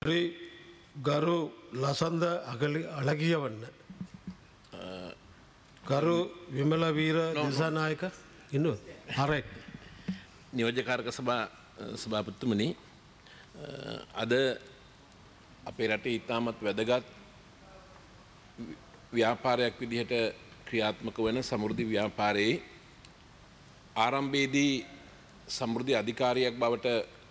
ගරු ලසන්ද අලගියවන්න ගරු විමල වීර දිසානායක ඉන්නවා හරයි නියෝජ්‍යකාරක සභාපතිතුමනි අද අපේ රටේ ඉතාමත් වැදගත් ව්‍යාපාරයක් විදිහට ක්‍රියාත්මක වන සමෘද්ධි ව්‍යාපාරයේ ආරම්භයේදී සමෘද්ධි අධිකාරියක් බවට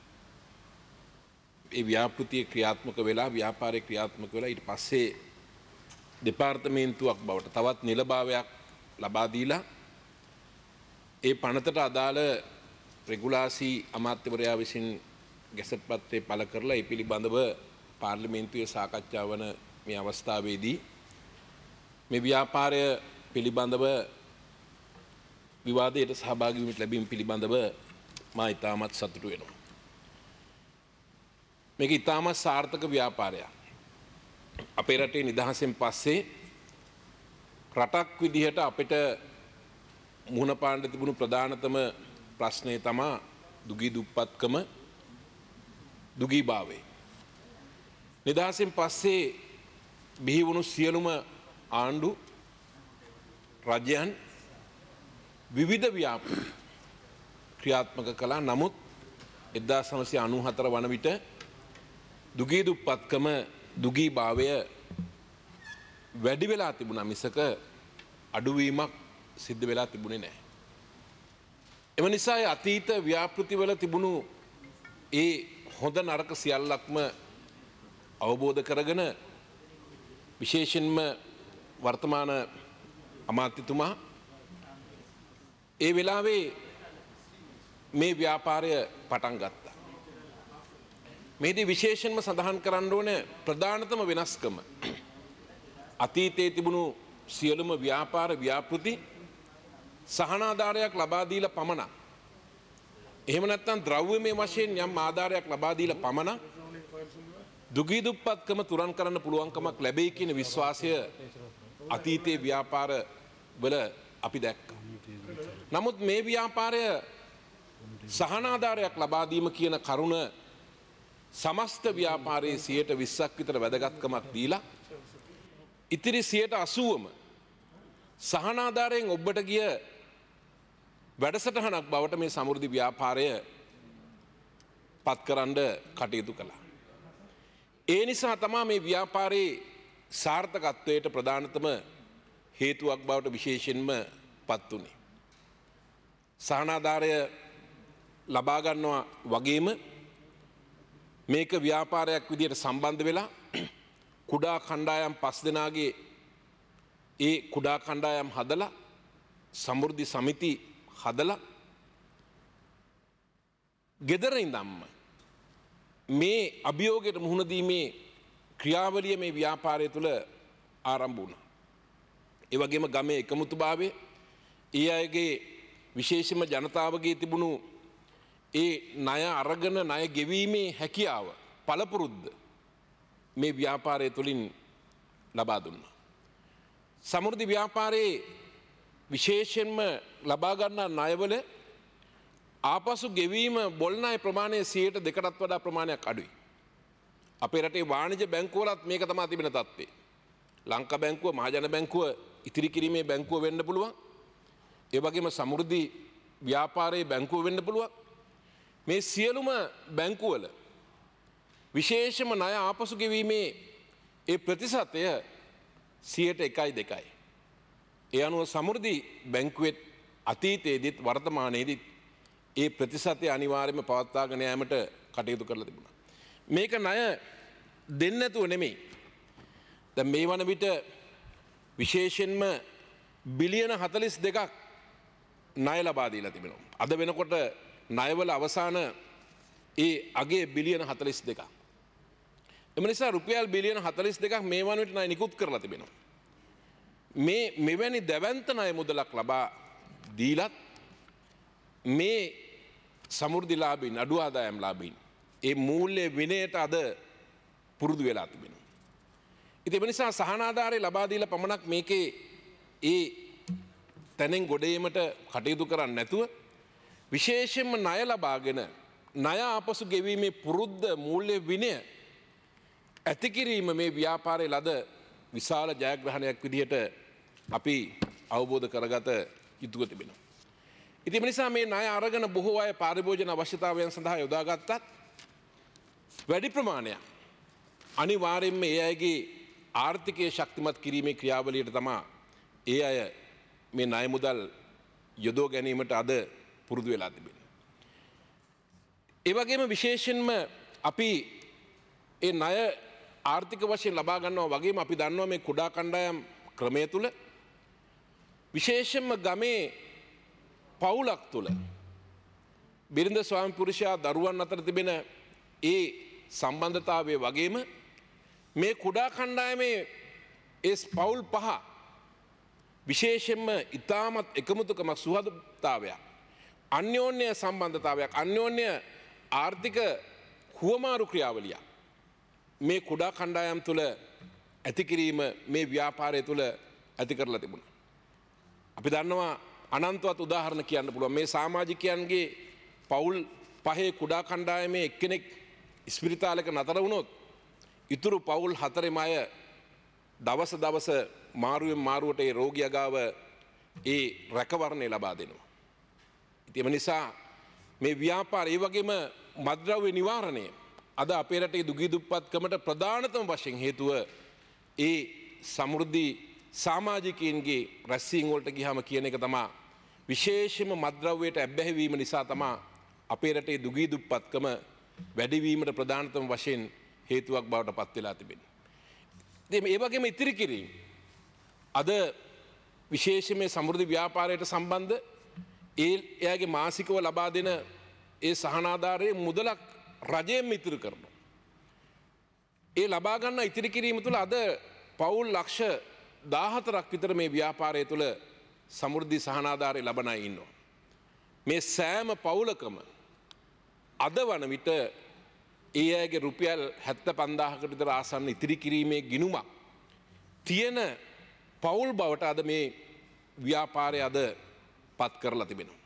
ඒ ව්‍යාපෘතිය ක්‍රියාත්මක වෙලා ව්‍යාපාරයේ ක්‍රියාත්මක වෙලා ඊට පස්සේ දෙපාර්තමේන්තුවක් බවට තවත් නිලභාවයක් ලබා දීලා ඒ පනතට අදාළ රෙගුලාසි අමාත්‍යවරයා විසින් ගැසට් පත්‍රය පළ කරලා ඒ පිළිබඳව පාර්ලිමේන්තුවේ සාකච්ඡා වන මේ අවස්ථාවේදී මේ ව්‍යාපාරය පිළිබඳව විවාදයට සහභාගී වීමට ලැබීම පිළිබඳව මා ඉතාමත් සතුටු වෙනවා. මේක ඉතාමත් සාර්ථක ව්‍යාපාරයක්. අපේ රටේ නිදහසෙන් පස්සේ රටක් විදිහට අපිට මුහුණ පාන්න තිබුණු ප්‍රධානතම ප්‍රශ්නය තමයි දුගී දුප්පත්කම දුගීභාවය. නිදහසෙන් පස්සේ බිහි වුණු සියලුම ආණ්ඩු රජයන් විවිධ ව්‍යාපෘති ක්‍රියාත්මක කළා. නමුත් 1994 වන විට දුගී දුප්පත්කම දුගීභාවය වැඩි වෙලා තිබුණා මිසක අඩුවීමක් සිද්ධ වෙලා තිබුණේ නැහැ. එම නිසා අතීත ව්‍යාපෘතිවල තිබුණු ඒ හොඳ නරක සියල්ලක්ම අවබෝධ කරගෙන විශේෂයෙන්ම වර්තමාන අමාත්‍යතුමා ඒ වෙලාවේ මේ ව්‍යාපාරය පටන් ගත්තා. මේදී විශේෂයෙන්ම සඳහන් කරන්න ඕන ප්‍රධානතම වෙනස්කම අතීතයේ තිබුණු සියලුම ව්‍යාපාර ව්‍යාපෘති සහනාධාරයක් ලබා දීලා පමණක් එහෙම නැත්නම් ද්‍රව්‍යමය වශයෙන් යම් ආධාරයක් ලබා දීලා පමණක් දුගී දුප්පත්කම තුරන් කරන්න පුළුවන්කමක් ලැබෙයි කියන විශ්වාසය අතීතයේ ව්‍යාපාර වල අපි දැක්කා. නමුත් මේ ව්‍යාපාරය සහනාධාරයක් ලබා දීම කියන කරුණ සමස්ත ව්‍යාපාරයේ 20% විතර වැදගත්කමක් දීලා ඉතිරි 80%ම සහනාධාරයෙන් ඔබට ගිය වැඩසටහනක් බවට මේ සමෘද්ධි ව්‍යාපාරය පත්කරන්න කටයුතු කළා. ඒ නිසා තමයි මේ ව්‍යාපාරයේ සාර්ථකත්වයට ප්‍රධානතම හේතුවක් බවට විශේෂයෙන්ම පත් වුණේ. සහනාධාරය ලබා ගන්නවා වගේම මේක ව්‍යාපාරයක් විදිහට සම්බන්ධ වෙලා කුඩා කණ්ඩායම් 5 දෙනාගේ ඒ කුඩා කණ්ඩායම් හදලා සමෘද්ධි සමිති හදලා gedara ඉඳන්ම මේ අභියෝගයට මුහුණ දීමේ ක්‍රියාවලිය මේ ව්‍යාපාරය තුළ ආරම්භ වුණා. ඒ වගේම ගමේ එකමුතුභාවය ඒ අයගේ විශේෂම ජනතාවගේ තිබුණු ඒ ණය අරගෙන ණය ගෙවීමේ හැකියාව පළපුරුද්ද මේ ව්‍යාපාරය තුළින් ලබා දුන්නා. සමෘද්ධි ව්‍යාපාරයේ විශේෂයෙන්ම ලබා ගන්නා ණයවල ආපසු ගෙවීම බොල් ණය ප්‍රමාණය 2%ටත් වඩා ප්‍රමාණයක් අඩුයි. අපේ රටේ වාණිජ බැංකුවලත් මේක තමයි තිබෙන තත්ත්වය. ලංකා බැංකුව, මහජන බැංකුව ඉතිරි කිරීමේ බැංකුව වෙන්න පුළුවන්. ඒ වගේම සමෘද්ධි ව්‍යාපාරයේ බැංකුව වෙන්න පුළුවන්. මේ සියලුම බැංකුවල විශේෂම ණය ආපසු ගෙවීමේ ඒ ප්‍රතිශතය 101.2යි. ඒ අනුව සමෘද්ධි බැංකුවෙත් අතීතයේදීත් වර්තමානයේදීත් ඒ ප්‍රතිශතය අනිවාර්යයෙන්ම පවත්වාගෙන යාමට කටයුතු කරලා තිබුණා. මේක ණය දෙන්නේ නැතුව නෙමෙයි. දැන් මේ වන විට විශේෂයෙන්ම බිලියන 42ක් ණය ලබා දීලා තිබෙනවා. අද වෙනකොට ණයවල අවසාන ඒ අගේ බිලියන 42ක්. එම නිසා රුපියල් බිලියන 42ක් මේ වන විට ණය නිකුත් කරලා තිබෙනවා. මේ මෙවැනි දැවැන්ත ණය මුදලක් ලබා දීලත් මේ සමෘද්ධිලාභීන් අඩු ආදායම් ලාභීන් ඒ මූල්‍ය විනයට අද පුරුදු වෙලා තිබෙනවා. ඉතින් ඒ නිසා සහනාධාරය ලබා දීලා පමණක් මේකේ ඒ තැනෙන් ගොඩේීමට කටයුතු කරන්නේ නැතුව විශේෂයෙන්ම ණය ලබාගෙන ණය ආපසු ගෙවීමේ පුරුද්ද මූල්‍ය විනය ඇතිකිරීම මේ ව්‍යාපාරයේ ලද විශාල ජයග්‍රහණයක් විදිහට අපි අවබෝධ කරගත යුතුව තිබෙනවා. ඉතින් ඒ නිසා මේ ණය අරගෙන බොහෝ අය පාරිභෝජන අවශ්‍යතාවයන් සඳහා යොදාගත්තත් වැඩි ප්‍රමාණයක් අනිවාර්යයෙන්ම ඒ අයගේ ආර්ථිකය ශක්තිමත් කිරීමේ ක්‍රියාවලියට තමයි ඒ අය මේ ණය මුදල් යොදව ගැනීමට අද පුරුදු වෙලා තිබෙනවා. ඒ වගේම විශේෂයෙන්ම අපි ඒ ණය ආර්ථික වශයෙන් ලබා ගන්නවා වගේම අපි දන්නවා මේ කුඩා කණ්ඩායම් ක්‍රමය තුල විශේෂයෙන්ම ගමේ පවුලක් තුල බිරිඳ ස්වාමි පුරුෂයා දරුවන් අතර තිබෙන ඒ සම්බන්ධතාවය වගේම මේ කුඩා කණ්ඩායමේ ඒ පවුල් පහ විශේෂයෙන්ම ඉතාමත් එකමුතුකමක් සුහදතාවයක් අන්‍යෝන්‍ය සම්බන්ධතාවයක් අන්‍යෝන්‍ය ආර්ථික හුවමාරු ක්‍රියාවලියක් මේ කුඩා කණ්ඩායම් තුළ ඇති කිරීම මේ ව්‍යාපාරය තුළ ඇති කරලා තිබුණා. අපි දන්නවා අනන්තවත් උදාහරණ කියන්න පුළුවන් මේ සමාජිකයන්ගේ පවුල් පහේ කුඩා කණ්ඩායමේ එක්කෙනෙක් ස්පිරිතාලයක නතර වුණොත් ඉතුරු පවුල් හතරෙම අය දවස දවස මාරුවෙන් මාරුවට ඒ රෝගියා ගාව ඒ රැකවරණය ලබා දෙනවා. ඉතින් ඒ නිසා මේ ව්‍යාපාරය ඒ වගේම මත්ද්‍රව්‍ය නිවාරණය අද අපේ රටේ දුගී දුප්පත්කමට ප්‍රධානතම වශයෙන් හේතුව ඒ සමෘද්ධි සමාජිකයන්ගේ රැස්වීම් වලට ගියාම කියන එක තමයි විශේෂයෙන්ම මත්ද්‍රව්‍යයට ඇබ්බැහි වීම නිසා තමයි අපේ රටේ දුගී දුප්පත්කම වැඩි වීමට ප්‍රධානතම වශයෙන් හේතුවක් බවට පත් වෙලා තිබෙනවා. ඉතින් මේ වගේම ඉතිරි කිරීම අද විශේෂයෙන් මේ සමෘද්ධි ව්‍යාපාරයට සම්බන්ධ එයාගේ මාසිකව ලබා දෙන ඒ සහනාධාරයේ මුදලක් රජයෙන් ඉතිරි කරනවා. ඒ ලබා ගන්න ඉතිරි කිරීම තුළ අද පවුල් ලක්ෂ 14ක් විතර මේ ව්‍යාපාරය තුළ සමෘද්ධි සහනාධාරය ලබන අය ඉන්නවා. මේ සෑම පවුලකම අද වන විට ඒ අයගේ රුපියල් 75000කට විතර ආසන්න ඉතිරි කිරීමේ ගිණුමක් තියෙන පවුල් බවට අද මේ ව්‍යාපාරය අද පත් කරලා තිබෙනවා.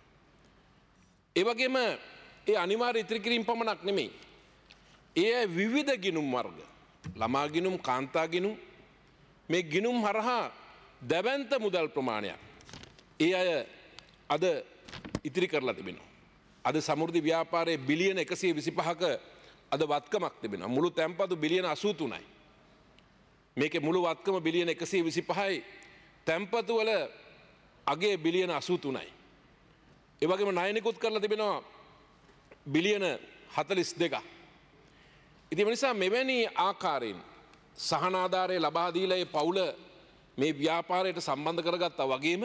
ඒ වගේම ඒ අනිවාර්ය ඉතිරි කිරීම පමණක් නෙමෙයි. ඒ විවිධ ගිණුම් වර්ග ළමා ගිණුම් කාන්තා ගිණුම් මේ ගිණුම් හරහා දැවැන්ත මුදල් ප්‍රමාණයක් ඒ අය අද ඉතිරි කරලා තිබෙනවා. අද සමෘද්ධි ව්‍යාපාරයේ බිලියන 125ක අද වත්කමක් තිබෙනවා. මුළු තැන්පතු බිලියන 83යි. මේකේ මුළු වත්කම බිලියන 125යි. තැන්පතු වල අගේ බිලියන 83යි. ඒ වගේම ණය නිකුත් කරලා තිබෙනවා බිලියන 42ක්. ඉතින් ඒ නිසා මෙවැනි ආකාරයෙන් සහනාධාරය ලබා දීලා ඒ පවුල මේ ව්‍යාපාරයට සම්බන්ධ කරගත්තා වගේම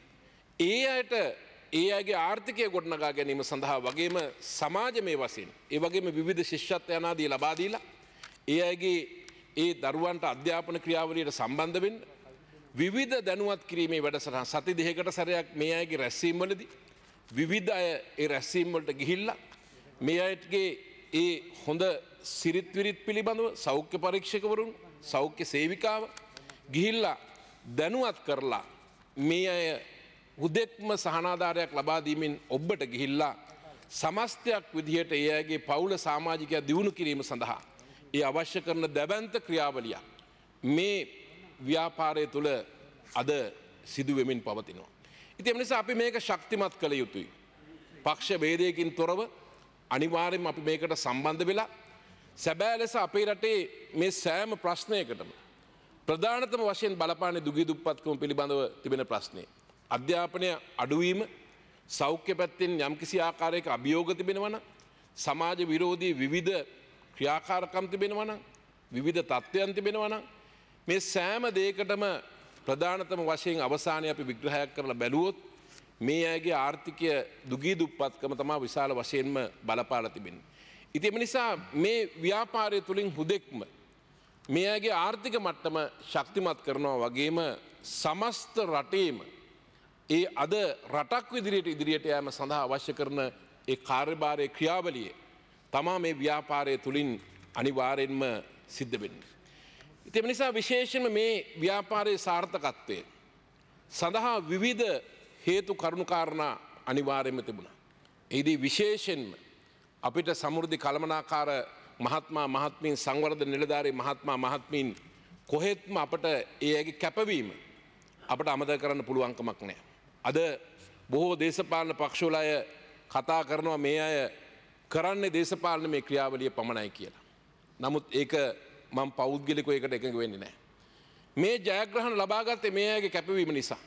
ඒ අයට ඒ අයගේ ආර්ථිකය ගොඩනගා ගැනීම සඳහා වගේම සමාජමය වශයෙන් ඒ වගේම විවිධ ශිෂ්‍යත්වයන් ආදී ලබා දීලා ඒ අයගේ ඒ දරුවන්ට අධ්‍යාපන ක්‍රියාවලියට සම්බන්ධ වෙන්න විවිධ දැනුවත් කිරීමේ වැඩසටහන් සති දෙකකට සැරයක් මේ අයගේ රැස්වීම් වලදී විවිධ අය ඒ රැස්වීම් වලට ගිහිල්ලා මේ අයගේ ඒ හොඳ සිරිත් විරිත් පිළිබඳව සෞඛ්‍ය පරීක්ෂකවරුන් සෞඛ්‍ය සේවිකාව ගිහිල්ලා දැනුවත් කරලා මේ අය හුදෙක්ම සහනාධාරයක් ලබා දීමෙන් ඔබට ගිහිල්ලා සමස්තයක් විදිහට ඒ අයගේ පවුල සමාජිකය දියුණු කිරීම සඳහා ඒ අවශ්‍ය කරන දැවැන්ත ක්‍රියාවලිය මේ ව්‍යාපාරය තුළ අද සිදු වෙමින් පවතිනවා. ඉතින් ඒ නිසා අපි මේක ශක්තිමත් කළ යුතුයි. පක්ෂ ભેදයකින් තොරව අනිවාර්යයෙන්ම අපි මේකට සම්බන්ධ වෙලා සැබෑ ලෙස අපේ රටේ මේ සෑම ප්‍රශ්නයකටම ප්‍රධානතම වශයෙන් බලපාන දුගී දුප්පත්කම පිළිබඳව තිබෙන ප්‍රශ්නේ අධ්‍යාපනය අඩුවීම සෞඛ්‍ය පැත්තෙන් යම්කිසි ආකාරයක අභියෝග තිබෙනවා නම් සමාජ විරෝධී විවිධ ක්‍රියාකාරකම් තිබෙනවා නම් විවිධ තත්ත්වයන් තිබෙනවා නම් මේ සෑම දෙයකටම ප්‍රධානතම වශයෙන් අවසානයේ අපි විග්‍රහයක් කරලා බැලුවොත් මේ අයගේ ආර්ථිකය දුගී දුප්පත්කම තමයි විශාල වශයෙන්ම බලපාලා තිබෙන්නේ. ඉතින් ඒ නිසා මේ ව්‍යාපාරය තුලින් හුදෙක්ම මේ අයගේ ආර්ථික මට්ටම ශක්තිමත් කරනවා වගේම සමස්ත රටේම ඒ අද රටක් විදිහට ඉදිරියට යෑම සඳහා අවශ්‍ය කරන ඒ කාර්යභාරයේ ක්‍රියාවලිය තමා මේ ව්‍යාපාරය තුලින් අනිවාර්යෙන්ම සිද්ධ වෙන්නේ. ඉතින් ඒ නිසා විශේෂයෙන්ම මේ ව්‍යාපාරයේ සාර්ථකත්වය සඳහා විවිධ හේතු කරුණු කාරණා අනිවාර්යයෙන්ම තිබුණා. ඒදී විශේෂයෙන්ම අපිට සමෘද්ධි කළමනාකාර මහත්මා මහත්මීන් සංවර්ධන නිලධාරී මහත්මා මහත්මීන් කොහෙත්ම අපට ඒ අයගේ කැපවීම අපට අමතක කරන්න පුළුවන්කමක් නැහැ. අද බොහෝ දේශපාලන පක්ෂවල අය කතා කරනවා මේ අය කරන්නේ දේශපාලන මේ ක්‍රියාවලිය පමණයි කියලා. නමුත් ඒක මම පෞද්ගලිකව ඒකට එකඟ වෙන්නේ නැහැ. මේ ජයග්‍රහණ ලබාගත්තේ මේ අයගේ කැපවීම නිසා.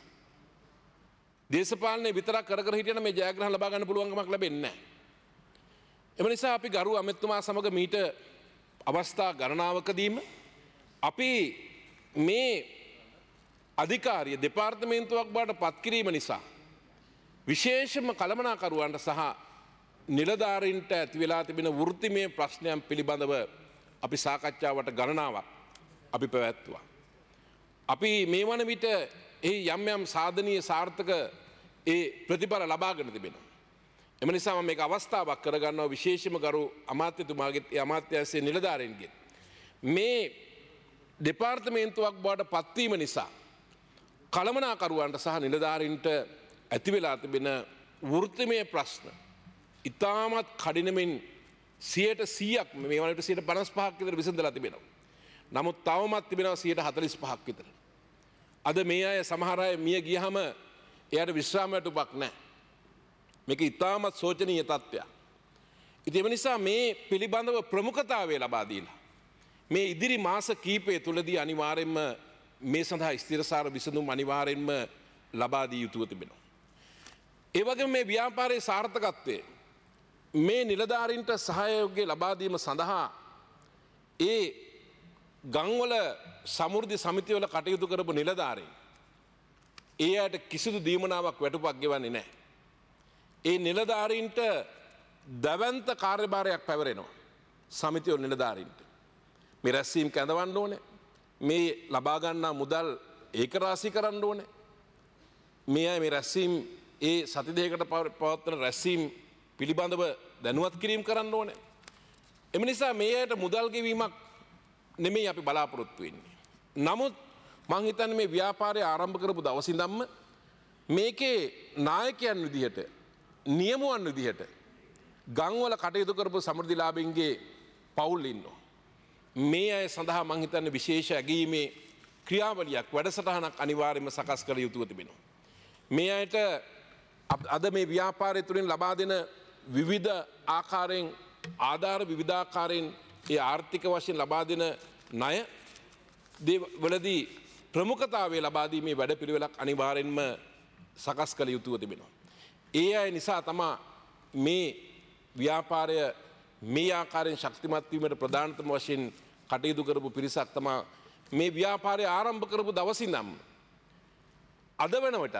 දේශපාලනේ විතරක් කර කර හිටියනම් මේ ජයග්‍රහණ ලබා ගන්න පුළුවන්කමක් ලැබෙන්නේ නැහැ. එම නිසා අපි ගරු අමෙතුමා සමග මීට අවස්ථා ගණනාවකදීම අපි මේ අධිකාරිය දෙපාර්තමේන්තුවක් බවට පත් කිරීම නිසා විශේෂම කළමනාකරුවන්ට සහ නිලධාරීන්ට ඇති වෙලා තිබෙන වෘත්තිමය ප්‍රශ්නයන් පිළිබඳව අපි සාකච්ඡාවට ගණනාවක් අපි පැවැත්තුවා. අපි මේ වන විට යම් යම් සාධනීය සාර්ථක ප්‍රතිඵල ලබාගෙන තිබෙනවා. එම නිසා මම මේක අවස්ථාවක් කරගන්නවා විශේෂම ගරු අමාත්‍යතුමාගේ අමාත්‍යාංශයේ නිලධාරීන්ගේ මේ දෙපාර්තමේන්තුවක් බවට පත්වීම නිසා කළමනාකරුවන්ට සහ නිලධාරීන්ට ඇති වෙලා තිබෙන වෘත්තිමය ප්‍රශ්න ඉතාමත් කඩිනමින් 100%ක් මේ වනට 55ක් විතර විසඳලා තිබෙනවා. නමුත් තවමත් තිබෙනවා 45ක් විතර. අද මේ අය සමහර අය මිය ගියහම එයාට විශ්‍රාමයට උපක් නැහැ. මේක ඉතාමත් සෝචනීය තත්ත්වයක්. ඉතින් ඒ නිසා මේ පිළිබඳව ප්‍රමුඛතාවය ලබා දීලා මේ ඉදිරි මාස කීපය තුලදී අනිවාර්යයෙන්ම මේ සඳහා ස්ථිරසාර විසඳුම් අනිවාර්යයෙන්ම ලබා දී යුතුව තිබෙනවා. ඒ වගේම මේ ව්‍යාපාරයේ සාර්ථකත්වය මේ නිලධාරීන්ට සහයෝගය ලබා දීම සඳහා ඒ ගම්වල සමෘද්ධි සමිතිවල කටයුතු කරපු නිලධාරීන් ඒ අයට කිසිදු දීමනාවක් වැටුපක් ගෙවන්නේ නැහැ. ඒ නිලධාරීන්ට දවන්ත කාර්යභාරයක් පැවරෙනවා සමිතිවල නිලධාරීන්ට. මේ රැස්වීම් කැඳවන්න ඕනේ. මේ ලබා ගන්නා මුදල් ඒකරාශී කරන්න ඕනේ. මේ අය මේ රැස්වීම් ඒ සති දෙකකට පවත්වන රැස්වීම් පිළිබඳව දැනුවත් කිරීම කරන්න ඕනේ. එම නිසා මේ අයට මුදල් ගෙවීමක් නෙමෙයි අපි බලාපොරොත්තු වෙන්නේ. නමුත් මං හිතන්නේ මේ ව්‍යාපාරය ආරම්භ කරපු දවස් ඉඳන්ම මේකේ නායකයන් විදිහට නියමුවන් විදිහට ගම්වල කටයුතු කරපු සමෘද්ධිලාභීන්ගේ පවුල් ඉන්නවා. මේ අය සඳහා මං හිතන්නේ විශේෂ ඇගීමේ ක්‍රියාවලියක් වැඩසටහනක් අනිවාර්යයෙන්ම සකස් කළ යුතුව තිබෙනවා. මේ අයට අද මේ ව්‍යාපාරය තුළින් ලබා දෙන විවිධ ආකාරයෙන් ආධාර විවිධාකාරයෙන් ඒ ආර්ථික වශයෙන් ලබා දෙන ණය වලදී ප්‍රමුඛතාවය ලබා දීමේ වැඩපිළිවෙලක් අනිවාර්යෙන්ම සකස් කළ යුතුව තිබෙනවා. ඒ අය නිසා තමයි මේ ව්‍යාපාරය මේ ආකාරයෙන් ශක්තිමත් වීමට ප්‍රධානතම වශයෙන් කටයුතු කරපු පිරිසක් තමයි මේ ව්‍යාපාරය ආරම්භ කරපු දවස් ඉඳන්ම අද වෙනකොටත්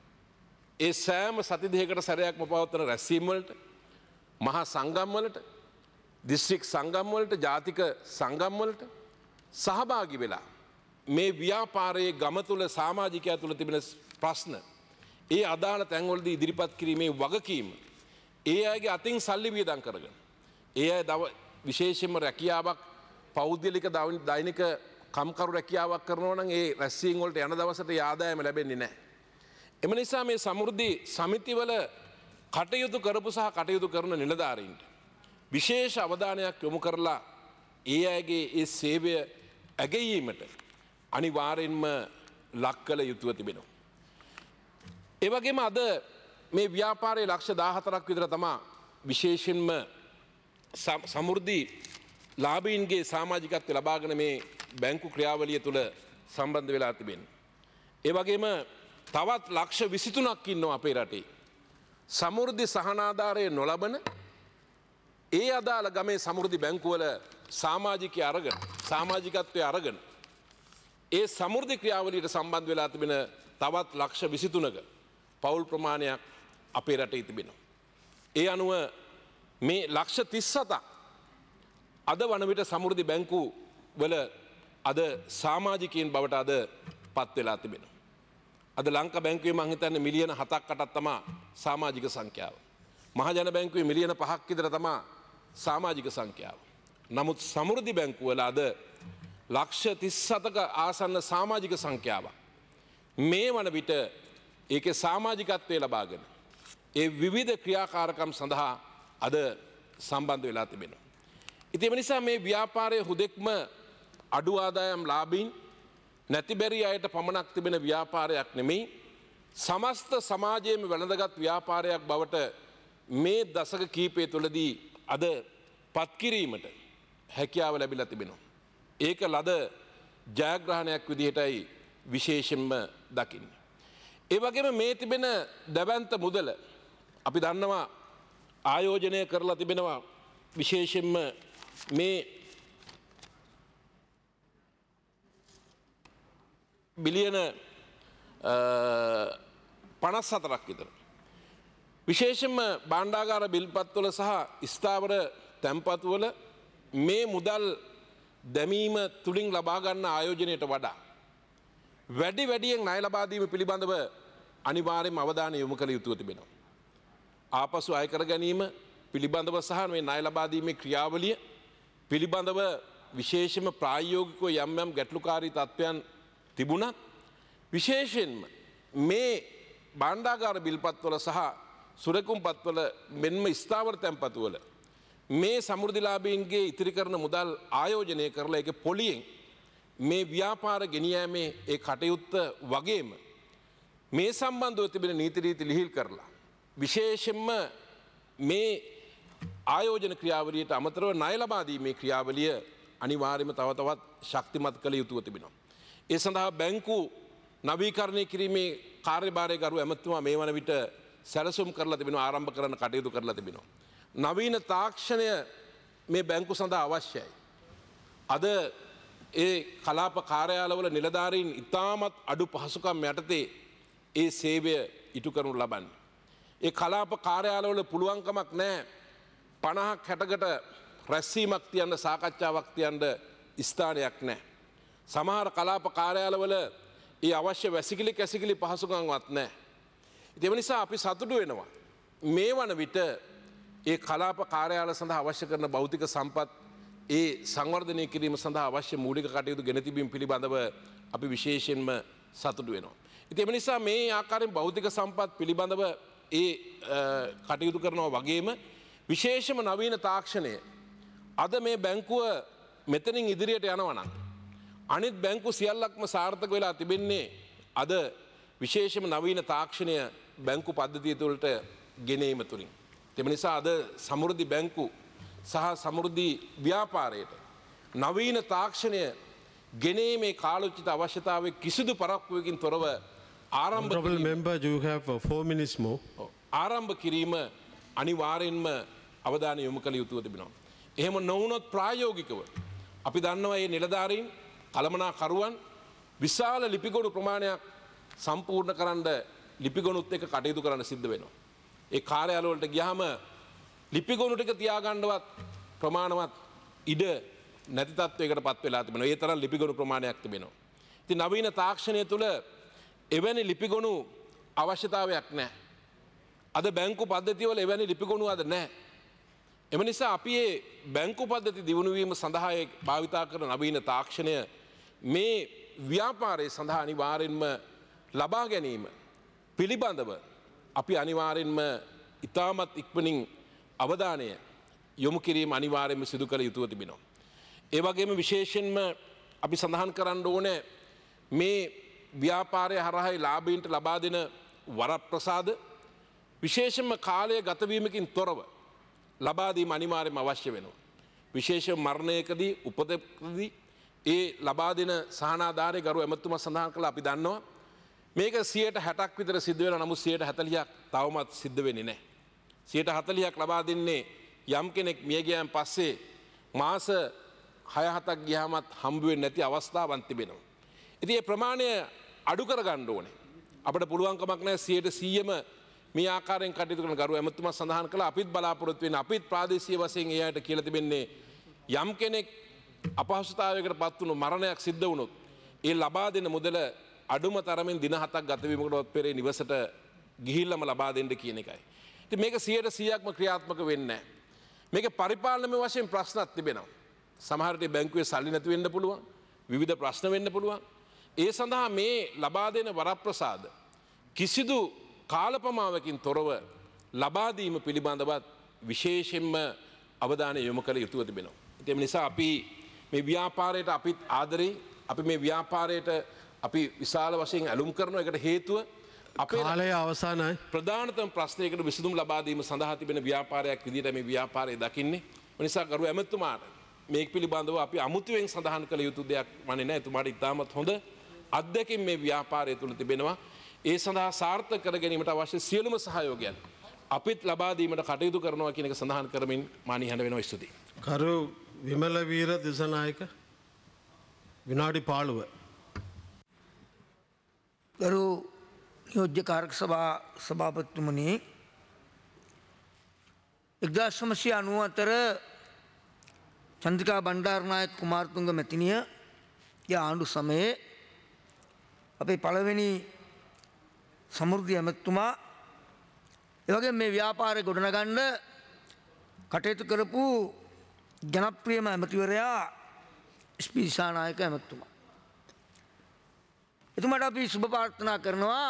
ඒ සෑම සති දෙකකට සැරයක්ම පවත්වන රැස්වීම් වලට මහා සංගම් වලට දිස්ත්‍රික් සංගම් වලට ජාතික සංගම් වලට සහභාගී වෙලා මේ ව්‍යාපාරයේ ගම තුල සමාජිකයා තුල තිබෙන ප්‍රශ්න ඒ අදාළ තැන්වලදී ඉදිරිපත් කිරීමේ වගකීම ඒ අයගේ අතින් සල්ලි වියදම් කරගෙන ඒ අය විශේෂයෙන්ම රැකියාවක් පෞද්ගලික දෛනික කම්කරු රැකියාවක් කරනවා නම් ඒ රැස්වීම් වලට යන දවසට ආදායම ලැබෙන්නේ නැහැ. එම නිසා මේ සමෘද්ධි සමිතිවල කටයුතු කරපු සහ කටයුතු කරන නිලධාරීන්ට විශේෂ අවධානයක් යොමු කරලා ඒ අයගේ ඒ සේවය ඇගයීමට අනිවාර්යෙන්ම ලක් කළ යුතුව තිබෙනවා. ඒ වගේම අද මේ ව්‍යාපාරයේ ලක්ෂ 14ක් විතර තමයි විශේෂයෙන්ම සමෘද්ධි ලාභීන්ගේ සමාජිකත්වය ලබාගෙන මේ බැංකු ක්‍රියාවලිය තුළ සම්බන්ධ වෙලා තිබෙනවා. ඒ වගේම තවත් ලක්ෂ 23ක් ඉන්නවා අපේ රටේ. සමෘද්ධි සහනාධාරය නොලබන ඒ අදාළ ගමේ සමෘද්ධි බැංකුවල සමාජිකය අරගෙන සමාජිකත්වය අරගෙන ඒ සමෘද්ධි ක්‍රියාවලියට සම්බන්ධ වෙලා තිබෙන තවත් ලක්ෂ 23ක පවුල් ප්‍රමාණයක් අපේ රටේ තිබෙනවා. ඒ අනුව මේ ලක්ෂ 37ක් අද වන විට සමෘද්ධි බැංකු වල අද සමාජිකයන් බවට අද පත් වෙලා තිබෙනවා. අද ලංකා බැංකුවේ මං හිතන්නේ මිලියන 7ක් 8ක් තමයි සමාජික සංඛ්‍යාව. මහජන බැංකුවේ මිලියන 5ක් විතර තමයි සමාජික සංඛ්‍යාව. නමුත් සමෘද්ධි බැංකුව වල අද ලක්ෂ 37ක ආසන්න සමාජික සංඛ්‍යාවක්. මේ වන විට ඒකේ සමාජිකත්වයේ ලබාගෙන ඒ විවිධ ක්‍රියාකාරකම් සඳහා අද සම්බන්ධ වෙලා තිබෙනවා. ඉතින් ඒ නිසා මේ ව්‍යාපාරයේ හුදෙක්ම අඩු ආදායම් ලාභීන් නැති බැරි අයට පමණක් තිබෙන ව්‍යාපාරයක් නෙමෙයි සමස්ත සමාජයේම වැළඳගත් ව්‍යාපාරයක් බවට මේ දශක කීපය තුළදී අද පත් කිරීමට හැකියාව ලැබිලා තිබෙනවා. ඒක ලද ජයග්‍රහණයක් විදිහටයි විශේෂයෙන්ම දකින්නේ. ඒ වගේම මේ තිබෙන දැවැන්ත මුදල අපි දන්නවා ආයෝජනය කරලා තිබෙනවා විශේෂයෙන්ම මේ බිලියන 54ක් විතර. විශේෂයෙන්ම භාණ්ඩාගාර බිල්පත්වල සහ ස්ථාවර තැන්පතුවල මේ මුදල් දැමීම තුලින් ලබා ගන්න ආයෝජනයට වඩා වැඩියෙන් ණය ලබා දීම පිළිබඳව අනිවාර්යයෙන්ම අවධානය යොමු කළ යුතුව තිබෙනවා. ආපසු අය කර ගැනීම පිළිබඳව සහ මේ ණය ලබා දීමේ ක්‍රියාවලිය පිළිබඳව විශේෂයෙන්ම ප්‍රායෝගිකව යම් ගැටලුකාරී තත්ත්වයන් තිබුණත් විශේෂයෙන්ම මේ භාණ්ඩාගාර බිල්පත්වල සහ සුරකුම්පත්වල මෙන්ම ස්ථාවර තැන්පතුවල මේ සමෘද්ධිලාභීන්ගේ ඉතිරි කරන මුදල් ආයෝජනය කරලා ඒක පොලියෙන් මේ ව්‍යාපාර ගෙනියෑමේ ඒ කටයුත්ත වගේම මේ සම්බන්ධව තිබෙන නීති රීති ලිහිල් කරලා විශේෂයෙන්ම මේ ආයෝජන ක්‍රියාවලියට අමතරව ණය ලබා දීමේ ක්‍රියාවලිය අනිවාර්යයෙන්ම තව තවත් ශක්තිමත් කළ යුතුව තිබෙනවා. ඒ සඳහා බැංකු නවීකරණය කිරීමේ කාර්යභාරය ගරු ඇමතුමා මේ වන විට සැලසුම් කරලා තිබෙනවා ආරම්භ කරන්න කටයුතු කරලා තිබෙනවා. නවීන තාක්ෂණය මේ බැංකු සඳහා අවශ්‍යයි. අද ඒ කලාප කාර්යාලවල නිලධාරීන් ඉතාමත් අඩු පහසුකම් යටතේ ඒ සේවය ඉටු කරනු ලබන්නේ. ඒ කලාප කාර්යාලවල පුළුවන්කමක් නැහැ 50ක් 60කට රැස්වීමක් තියන්න සාකච්ඡාවක් තියන්න ස්ථානයක් නැහැ. සමහර කලාප කාර්යාලවල ඒ අවශ්‍ය වැසිකිලි කැසිකිලි පහසුකම්වත් නැහැ. ඒ නිසා අපි සතුටු වෙනවා. මේ වන විට ඒ කලාප කාර්යාල සඳහා අවශ්‍ය කරන භෞතික සම්පත් ඒ සංවර්ධනය කිරීම සඳහා අවශ්‍ය මූලික කටයුතු ගෙන තිබීම පිළිබඳව අපි විශේෂයෙන්ම සතුටු වෙනවා. ඉතින් ඒ නිසා මේ ආකාරයෙන් භෞතික සම්පත් පිළිබඳව ඒ කටයුතු කරනවා වගේම විශේෂම නවීන තාක්ෂණය අද මේ බැංකුව මෙතනින් ඉදිරියට යනවා නම් අනිත් බැංකු සියල්ලක්ම සාර්ථක වෙලා තිබෙන්නේ අද විශේෂම නවීන තාක්ෂණය බැංකු පද්ධතිය තුළට ගෙනීම තුලින්. ඒ නිසා අද සමෘද්ධි බැංකු සහ සමෘද්ධි ව්‍යාපාරයට නවීන තාක්ෂණය ගෙනීමේ කාලෝචිත අවශ්‍යතාවයේ කිසිදු පරක්කුවකින් තොරව Honorable member, you have 4 minutes more. ආරම්භ කිරීම අනිවාර්යෙන්ම අවධානය යොමු කළ යුතුව තිබෙනවා. එහෙම නොවුනොත් ප්‍රායෝගිකව අපි දන්නවා මේ නිලධාරීන් කළමනාකරුවන් විශාල ලිපිගොනු ප්‍රමාණයක් සම්පූර්ණ කරන්න ලිපිගොනුත් එක්ක කටයුතු කරන්න සිද්ධ වෙනවා. ඒ කාර්යාලවලට ගියාම ලිපිගොනු ටික තියාගන්නවත් ප්‍රමාණවත් ඉඩ නැති තත්වයකට පත් වෙලා තිබෙනවා. ඒ තරම් ලිපිගොනු ප්‍රමාණයක් තිබෙනවා. ඉතින් නවීන තාක්ෂණය තුළ එවැනි ලිපිගොනු අවශ්‍යතාවයක් නැහැ. අද බැංකු පද්ධතිවල එවැනි ලිපිගොනු අද නැහැ. එම නිසා අපි මේ බැංකු පද්ධති දියුණු වීම සඳහා භාවිතා කරන නවීන තාක්ෂණය මේ ව්‍යාපාරයේ සඳහා අනිවාර්යෙන්ම ලබා ගැනීම පිළිබඳව අපි අනිවාර්යෙන්ම ඉතාමත් ඉක්මනින් අවධානය යොමු කිරීම අනිවාර්යෙන්ම සිදු කළ යුතුව තිබෙනවා. ඒ වගේම විශේෂයෙන්ම අපි සඳහන් කරන්න ඕනේ මේ ව්‍යාපාරය හරහා ලාභීන්ට ලබා දෙන වරප්‍රසාද විශේෂයෙන්ම කාලය ගතවීමකින් තොරව ලබා දීම අනිවාර්යයෙන්ම අවශ්‍ය වෙනවා. විශේෂ මරණයකදී උපතකදී ඒ ලබා දෙන සහනාධාරය ගරු ඇමතුමා සඳහන් කළා අපි දන්නවා මේක 60%ක් විතර සිද්ධ වෙනවා. නමුත් 40%ක් තවමත් සිද්ධ වෙන්නේ නැහැ. 40%ක් ලබා දෙන්නේ යම් කෙනෙක් මිය ගියන් පස්සේ මාස 6-7ක් ගියාමත් හම්බ වෙන්නේ නැති අවස්ථාවක් තිබෙනවා. ඉතින් මේ ප්‍රමාණය අඩු කර ගන්න ඕනේ. අපිට පුළුවන් කමක් නැහැ 100%ම මේ ආකාරයෙන් කටයුතු කරන ගරු ඇමතුමා සඳහන් කළා අපිත් බලාපොරොත්තු වෙන අපිත් ප්‍රාදේශීය වශයෙන් එයාට කියලා තිබෙන්නේ යම් කෙනෙක් අපහසුතාවයකට පත් වුණු මරණයක් සිද්ධ වුණොත් ඒ ලබා දෙන මුදල අඩුම තරමින් දින 7ක් ගත වීමකටවත් පෙර නිවසට ගිහිල්ලාම ලබා දෙන්න කියන එකයි. ඉතින් මේක 100%ක්ම ක්‍රියාත්මක වෙන්නේ නැහැ. මේක පරිපාලනමය වශයෙන් ප්‍රශ්නක් තිබෙනවා. සමහර විට බැංකුවේ සල්ලි නැති වෙන්න පුළුවන්. විවිධ ප්‍රශ්න වෙන්න පුළුවන්. ඒ සඳහා මේ ලබා දෙන වරප්‍රසාද කිසිදු කාලපමාවකින් තොරව ලබා දීම පිළිබඳවත් විශේෂයෙන්ම අවධානය යොමු කළ යුතුව තිබෙනවා. ඒ නිසා අපි මේ ව්‍යාපාරයට අපිත් ආදරේ අපි මේ ව්‍යාපාරයට අපි විශාල වශයෙන් ඇලුම් කරනවා. ඒකට හේතුව අපේ කාලය අවසానයි. ප්‍රධානතම ප්‍රශ්නයකට විසඳුම් ලබා දීම සඳහා තිබෙන ව්‍යාපාරයක් විදිහට මේ ව්‍යාපාරය දකින්නේ. ඒ නිසා ගරු ඇමතුමාට මේක පිළිබඳව අපි අමුතුවෙන් සඳහන් කළ යුතු දෙයක් වන්නේ නැහැ. එතුමාට ඉතාමත් හොඳ අත්දැකීම් මේ ව්‍යාපාරය තුළ තිබෙනවා. ඒ සඳහා සාර්ථක කර ගැනීමට අවශ්‍ය සියලුම සහයෝගයන් අපිත් ලබා දීමට කටයුතු කරනවා කියන එක සඳහන් කරමින් මා නිහඬ වෙනවා. ස්තුතියි. කරු විමල වීර දිසානායක විනාඩි 15. ගරු නියෝජ්‍ය කාරක සභාපතිතුමනි 1994 චන්ද්‍රිකා බණ්ඩාරනායක කුමාරතුංග මැතිණිය ආණ්ඩු සමයේ අපේ පළවෙනි සමෘද්ධි ඇමතුමා එවැගේ මේ ව්‍යාපාරය ගොඩනගන්න කටයුතු කරපු ජනප්‍රියම ඇමතිවරයා එස්.පී. දිසානායක ඇමතුමා. එතුමාට අපි සුබ ප්‍රාර්ථනා කරනවා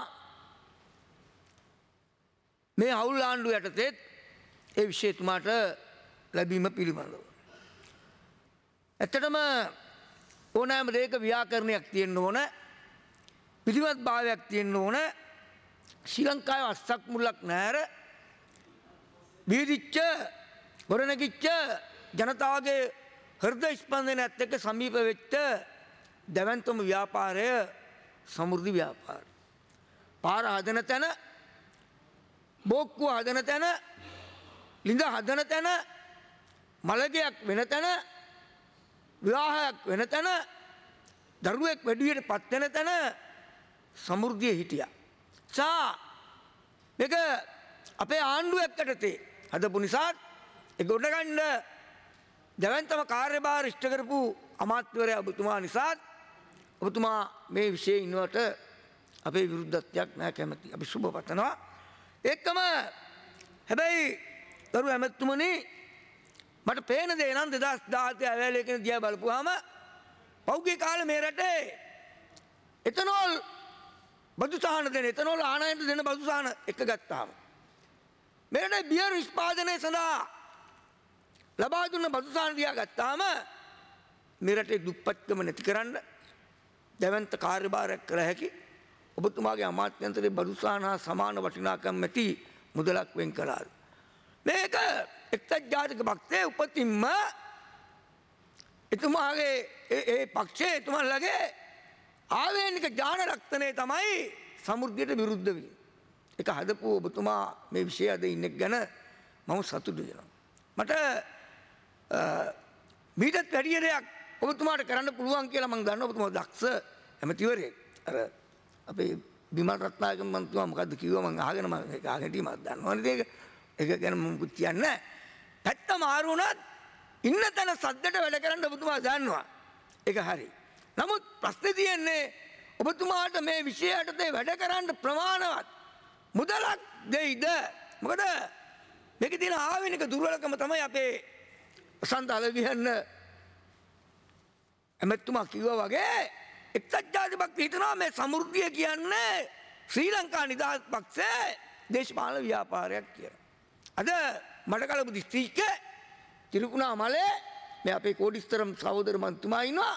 මේ අවුල් ආණ්ඩුව යටතේ ඒ විෂය එතුමාට ලැබීම පිළිබඳව. ඇත්තටම ඕනෑම දෙයක ව්‍යාකරණයක් තියෙන්න ඕන, පිළිවෙත් භාවයක් තියෙන්න ඕන. ශ්‍රී ලංකාවේ අස්සක් මුල්ලක් නැර බීදිච්ච ගොඩනැගිච්ච ජනතාවගේ හෘද ස්පන්දනයත් එක්ක සමීප වෙච්ච දැවැන්තම ව්‍යාපාරය සමෘද්ධි ව්‍යාපාරය. පාර හදන තැන, බෝක්කුව හදන තැන, ලිඳ හදන තැන, මළගෙයක් වෙන තැන, විවාහයක් වෙන තැන, දරුවෙක් වැඩිවියට පත් වෙන තැන සමෘද්ධිය හිටියා. මේක අපේ ආණ්ඩුවක් යටතේ හදපු නිසා ඒ ගොඩනගන්න දැවැන්තම කාර්යභාර ඉෂ්ට කරපු අමාත්‍යවරයා ඔබතුමා නිසා ඔබතුමා මේ විෂයේ ඉන්නවට අපේ විරුද්ධත්වයක් නැහැ, කැමති. අපි සුබ පතනවා. ඒකම හැබැයි ගරු ඇමතුමනි මට පේන දේ නම් 2017 අවැලේකන දිහා බලපුවාම පෞද්ගලික කාලේ මේ රටේ එතනෝල් බදු සහන දෙන, එතනෝල් ආනයනට දෙන බදු සහන එක ගත්තාම මේ රටේ බියර් නිෂ්පාදනය සඳහා ලබා දුන්න බදු සහන දිහා ගත්තාම මේ රටේ දුප්පත්කම නැති කරන්න දැවැන්ත කාර්යභාරයක් කළ හැකි ඔබතුමාගේ අමාත්‍යන්තරයේ බදු සහන හා සමාන වටිනාකම් ඇති මුදලක් වෙන් කළාද? මේක එක්සත් ජාතික පක්ෂයේ උපතින්ම එතුමාගේ ඒ පක්ෂයේ එතුමන්ලගේ ආවේනික ඥාන රක්තනය තමයි සමෘද්ධියට විරුද්ධ වීම. ඒක හදපු ඔබතුමා මේ විෂය අද ඉන්නෙක් ගැන මම සතුටු වෙනවා. මට මීටත් වැඩි දෙයක් ඔබතුමාට කරන්න පුළුවන් කියලා මම දන්නවා. ඔබතුමා දක්ෂ ඇමතිවරයෙක්. අර අපේ බිමල් රත්නායක මන්ත්‍රීතුමා මොකද්ද කිව්වා මම අහගෙන මම ඒක අහගෙන හිටියේ මම දන්නවනේ ඒක ගැන මම මුකුත් කියන්නේ නැහැ. පැත්ත මාරු වුණත් ඉන්න තැන සද්දට වැඩ කරන්න ඔබතුමා දන්නවා. ඒක හරි. නමුත් ප්‍රශ්නේ තියෙන්නේ ඔබතුමාට මේ විෂය යටතේ වැඩ කරන්න ප්‍රමාණවත් මුදලක් දෙයිද? මොකද මේකේ තියෙන ආවෙනික දුර්වලකම තමයි අපේ ප්‍රසන්න අලවියන් එමෙතුමා කිව්වා වගේ එක්සත් ජාතික පක්ෂය හිතනවා මේ සමෘද්ධිය කියන්නේ ශ්‍රී ලංකා නිදහස් පක්ෂයේ දේශපාලන ව්‍යාපාරයක් කියලා. අද මඩකලපු දිස්ත්‍රික්කයේ තිරුකුණාමලේ මේ අපේ කෝඩිස්තරම් සහෝදර මන්තුමා ඉන්නවා.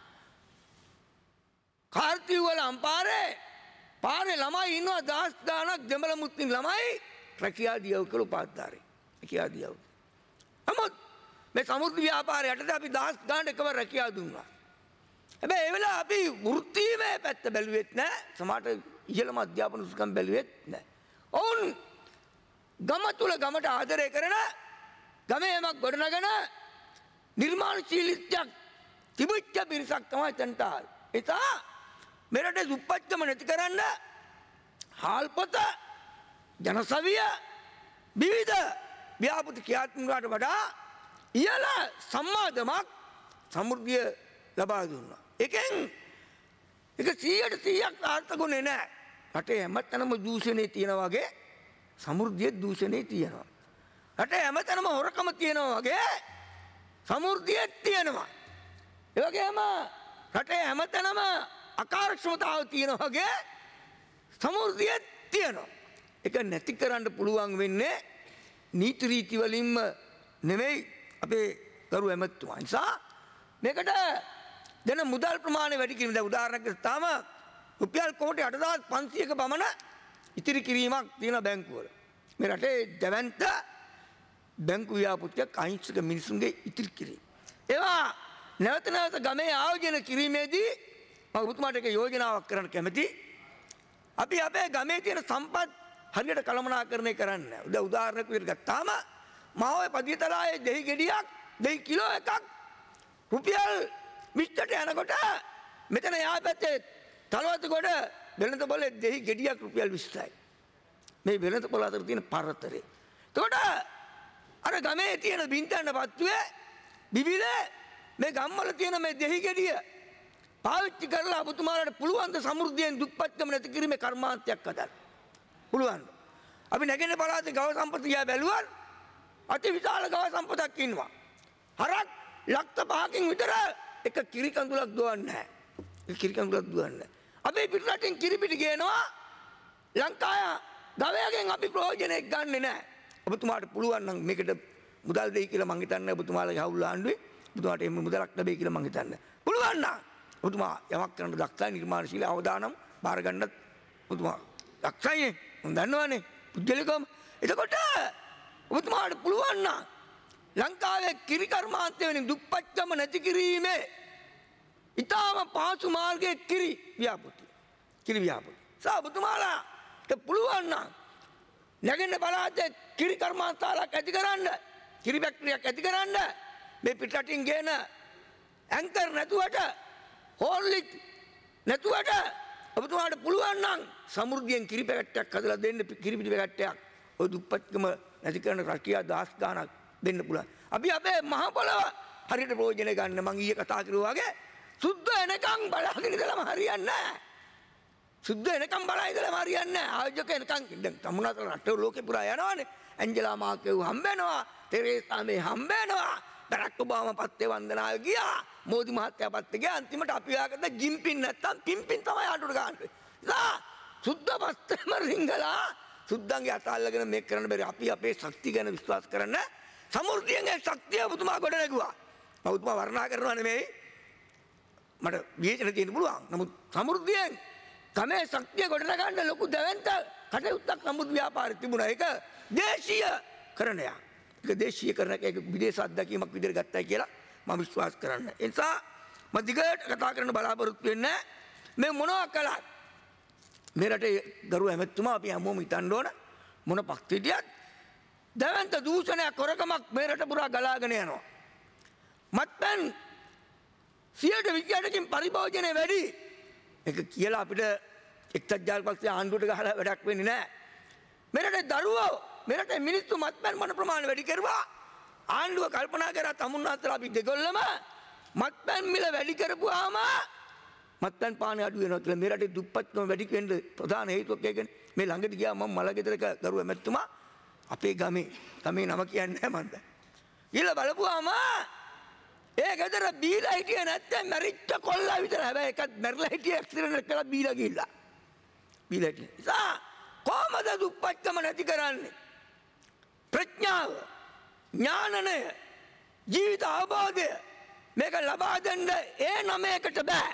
කාර්තිවල අම්පාරේ පාරේ ළමයි ඉන්නවා දහස් ගාණක් දෙමළ මුස්ලිම් ළමයි රැකියා දියව කළ උපාධිධාරී. රැකියා දියව. නමුත් මේ සමෘද්ධි ව්‍යාපාරය යටතේ අපි දහස් ගාණක් එකවර රැකියා දුන්නා. හැබැයි ඒ වෙලාව අපි වෘත්තීමේ පැත්ත බැලුවෙත් නැහැ. සමහරට ඉහළම අධ්‍යාපන උසකම් බැලුවෙත් නැහැ. ඔවුන් ගම තුල ගමට ආදරය කරන ගමේ යමක් ගොඩනගන නිර්මාණශීලීත්වයක් තිබුච්ච පිරිසක් තමයි එතනට ආවේ. ඒතා මෙරට දුප්පත්කම නැති කරන්න හාල්පොත ජනසවිය විවිධ ව්‍යාපෘති ක්‍රියාත්මකවට වඩා ඉහළ සම්මාදමක් සමෘද්ධිය ලබා දුන්නා. එකෙන් එක 100% ආර්ථිකුනේ නැහැ. රටේ හැමතැනම දූෂණේ තියෙනා වගේ සමෘද්ධියේ දූෂණේ තියෙනවා. රටේ හැමතැනම හොරකම තියෙනවා වගේ සමෘද්ධියේ තියෙනවා. ඒ වගේම රටේ හැමතැනම අකාර්යක්ෂමතාව තියෙනවා වගේ සමෘද්ධියේ තියෙනවා. ඒක නැති කරන්න පුළුවන් වෙන්නේ නීති රීති වලින්ම නෙමෙයි අපේ ගරු ඇමතුමා. නිසා මේකට දෙන මුදල් ප්‍රමාණය වැඩි කිරීම. දැන් උදාහරණයක් තාම රුපියල් කෝටි 8500ක පමණ ඉතිරි කිරීමක් තියෙන බැංකුවල. මේ රටේ දැවැන්ත බැංකු ව්‍යාපෘතියක් අහිංසක මිනිසුන්ගේ ඉතිරි කිරීම. ඒවා නැවත නැවත ගමේ ආයෝජන කිරීමේදී මම ඔබතුමාට එක යෝජනාවක් කරන්න කැමතියි. අපි අපේ ගමේ තියෙන සම්පත් හරියට කළමනාකරණය කරන්න. උදාහරණයක් විදිහට ගත්තාම මා ඔය පදියතලායේ දෙහි ගෙඩියක් දෙහි කිලෝ එකක් රුපියල් 20ට යනකොට මෙතන යා පැත්තේ තලවතුගොඩ වෙළඳ පොලේ දෙහි ගෙඩියක් රුපියල් 20යි. මේ වෙළඳ පොල අතර තියෙන පරතරය. එතකොට අර ගමේ තියෙන බින්තන්න පත්තුවේ බිබිලේ මේ ගම්වල තියෙන මේ දෙහි ගෙඩිය පාවිච්චි කරලා ඔබතුමාලට පුළුවන් ද සමෘද්ධියෙන් දුප්පත්කම නැති කිරීමේ කර්මාන්තයක් හදන්න. පුළුවන්. අපි නැගෙනහිර පළාතේ ගව සම්පත දිහා බැලුවා අති විශාල ගව සම්පතක් ඉන්නවා. හරක් ලක්ෂ 5කින් විතර එක කිරි කඳුලක් දුවන්නේ නැහැ. ඒ කිරි කඳුලක් දුවන්නේ නැහැ. අපි පිටරටින් කිරි පිටි ගේනවා ලංකාවේ ගවයාගෙන් අපි ප්‍රයෝජනයක් ගන්නෙ නැහැ. ඔබතුමාට පුළුවන් නම් මේකට මුදල් දෙයි කියලා මං හිතන්නේ ඔබතුමාලගේ හවුල් ආණ්ඩුවේ ඔබතුමාට එහෙම මුදලක් ලැබෙයි කියලා මං හිතන්නේ. පුළුවන් නම් ඔබතුමා යමක් කරන්න දක්ෂයි නිර්මාණශීලී අවදානම් බාර ගන්නත් ඔබතුමා දක්ෂයි මම දන්නවනේ පුද්ගලිකවම. එතකොට ඔබතුමාට පුළුවන් නම් ලංකාවේ කිරි කර්මාන්තය වෙනින් දුප්පත්කම නැති කිරීමේ ඊටාම පහසු මාර්ගයේ කිරි ව්‍යාපෘතිය. කිරි ව්‍යාපෘතිය. ඔබතුමාලා පුළුවන් නම් නැගෙනහිර පළාතේ කිරි කර්මාන්තයක් ඇති කරන්න, කිරි ෆැක්ටරියක් ඇති කරන්න මේ පිටරටින් ගේන ඇන්කර් නැතුවට හෝර්ලික් නැතුවට ඔබතුමාට පුළුවන් නම් සමෘද්ධියෙන් කිරි පැකට්ටයක් හදලා දෙන්න කිරි පිටි පැකට්ටයක් ඔය දුප්පත්කම නැති කරන රටියා දහස් ගාණක් දෙන්න පුළුවන්. අපි අපේ මහ පොළව හරියට ප්‍රයෝජන ගන්න මං ඊයේ කතා කරුවා වගේ සුද්ධ එනකන් බලාගෙන ඉඳලාම හරියන්නේ නැහැ. සුද්ධ එනකන් බලා ඉඳලාම හරියන්නේ නැහැ. ආයෝජක එනකන් දැන් තමුණාතර රටේ ලෝකේ පුරා යනවානේ. ඇන්ජලා මාකේව් හම්බ වෙනවා. තෙරේසා මේ හම්බ වෙනවා. බරක් ඔබාමා පත්තේ වන්දනාවේ ගියා. මෝදි මහත්තයා පත්තේ ගියා. අන්තිමට අපි ආගත්ත ජිම්පින් නැත්තම් පිම්පින් තමයි ආණ්ඩුවට ගන්නේ. සුද්ධ පස්සෙම රිංගලා සුද්ධන්ගේ අතල්ලාගෙන මේක කරන්න බැරි. අපි අපේ ශක්තිය ගැන විශ්වාස කරන්න සමෘද්ධියෙන් ඒ ශක්තිය ඔබතුමා ගොඩ නැගුවා. මම ඔබතුමා වර්ණනා කරනවා නෙමෙයි. මට විචන තියෙන්න පුළුවන්. නමුත් සමෘද්ධියෙන් ගමේ ශක්තිය ගොඩ නගන්න ලොකු දැවැන්ත කටයුත්තක් සමුද්‍ර ව්‍යාපාරේ තිබුණා. ඒක දේශීය කරණයක්. ඒක දේශීය කරණයක්. ඒක විදේශ අත්දැකීමක් විදිහට ගත්තයි කියලා මම විශ්වාස කරන්න. ඒ නිසා මම දිගට කතා කරන්න බලාපොරොත්තු වෙන්නේ මේ මොනවා කළත් මේ රටේ ගරු ඇමතුමා අපි හැමෝම හිතන්න ඕන මොන පක්ෂිටියක් දැවැන්ත දූෂණයක් කොරකමක් මේ රට පුරා ගලාගෙන යනවා. මත්පැන් 100%කින් පරිභෝජනය වැඩි. ඒක කියලා අපිට එක්සත් ජාතික පක්ෂය ආණ්ඩුවට ගහලා වැඩක් වෙන්නේ නැහැ. මේ රටේ දරුවෝ මේ රටේ මිනිස්සු මත්පැන් බොන ප්‍රමාණය වැඩි කරුවා. ආණ්ඩුව කල්පනා කරා තමුන්නාන්සලා අපි දෙගොල්ලම මත්පැන් මිල වැඩි කරපුවාම මත්පැන් පානය අඩු වෙනවා කියලා. මේ රටේ දුප්පත්කම වැඩි වෙන්න ප්‍රධාන හේතුවක් ඒකනේ. මේ ළඟට ගියා මම මලගෙදරක ගරු ඇමතුමා අපේ ගමේ නම කියන්නේ නැහැ මන්ද. ඊළ බලපුවාම ඒ ගෙදර බීලා හිටියේ නැත්නම් මැරිච්ච කොල්ලා විතර. හැබැයි එකක් මැරිලා හිටියේ ඇක්සිඩන්ට් කරලා බීලා ගිහිල්ලා. බීලා හිටියේ. කොහමද දුප්පත්කම නැති කරන්නේ? ප්‍රඥාව, ඥානනය, ජීවිත අවබෝධය මේක ලබා දෙන්න ඒ 9කට බෑ.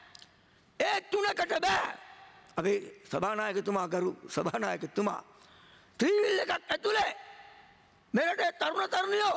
ඒ 3කට බෑ. අපේ සභානායකතුමා ගරු සභානායකතුමා ත්‍රිවිල් එකක් ඇතුලේ මෙරටේ තරුණයෝ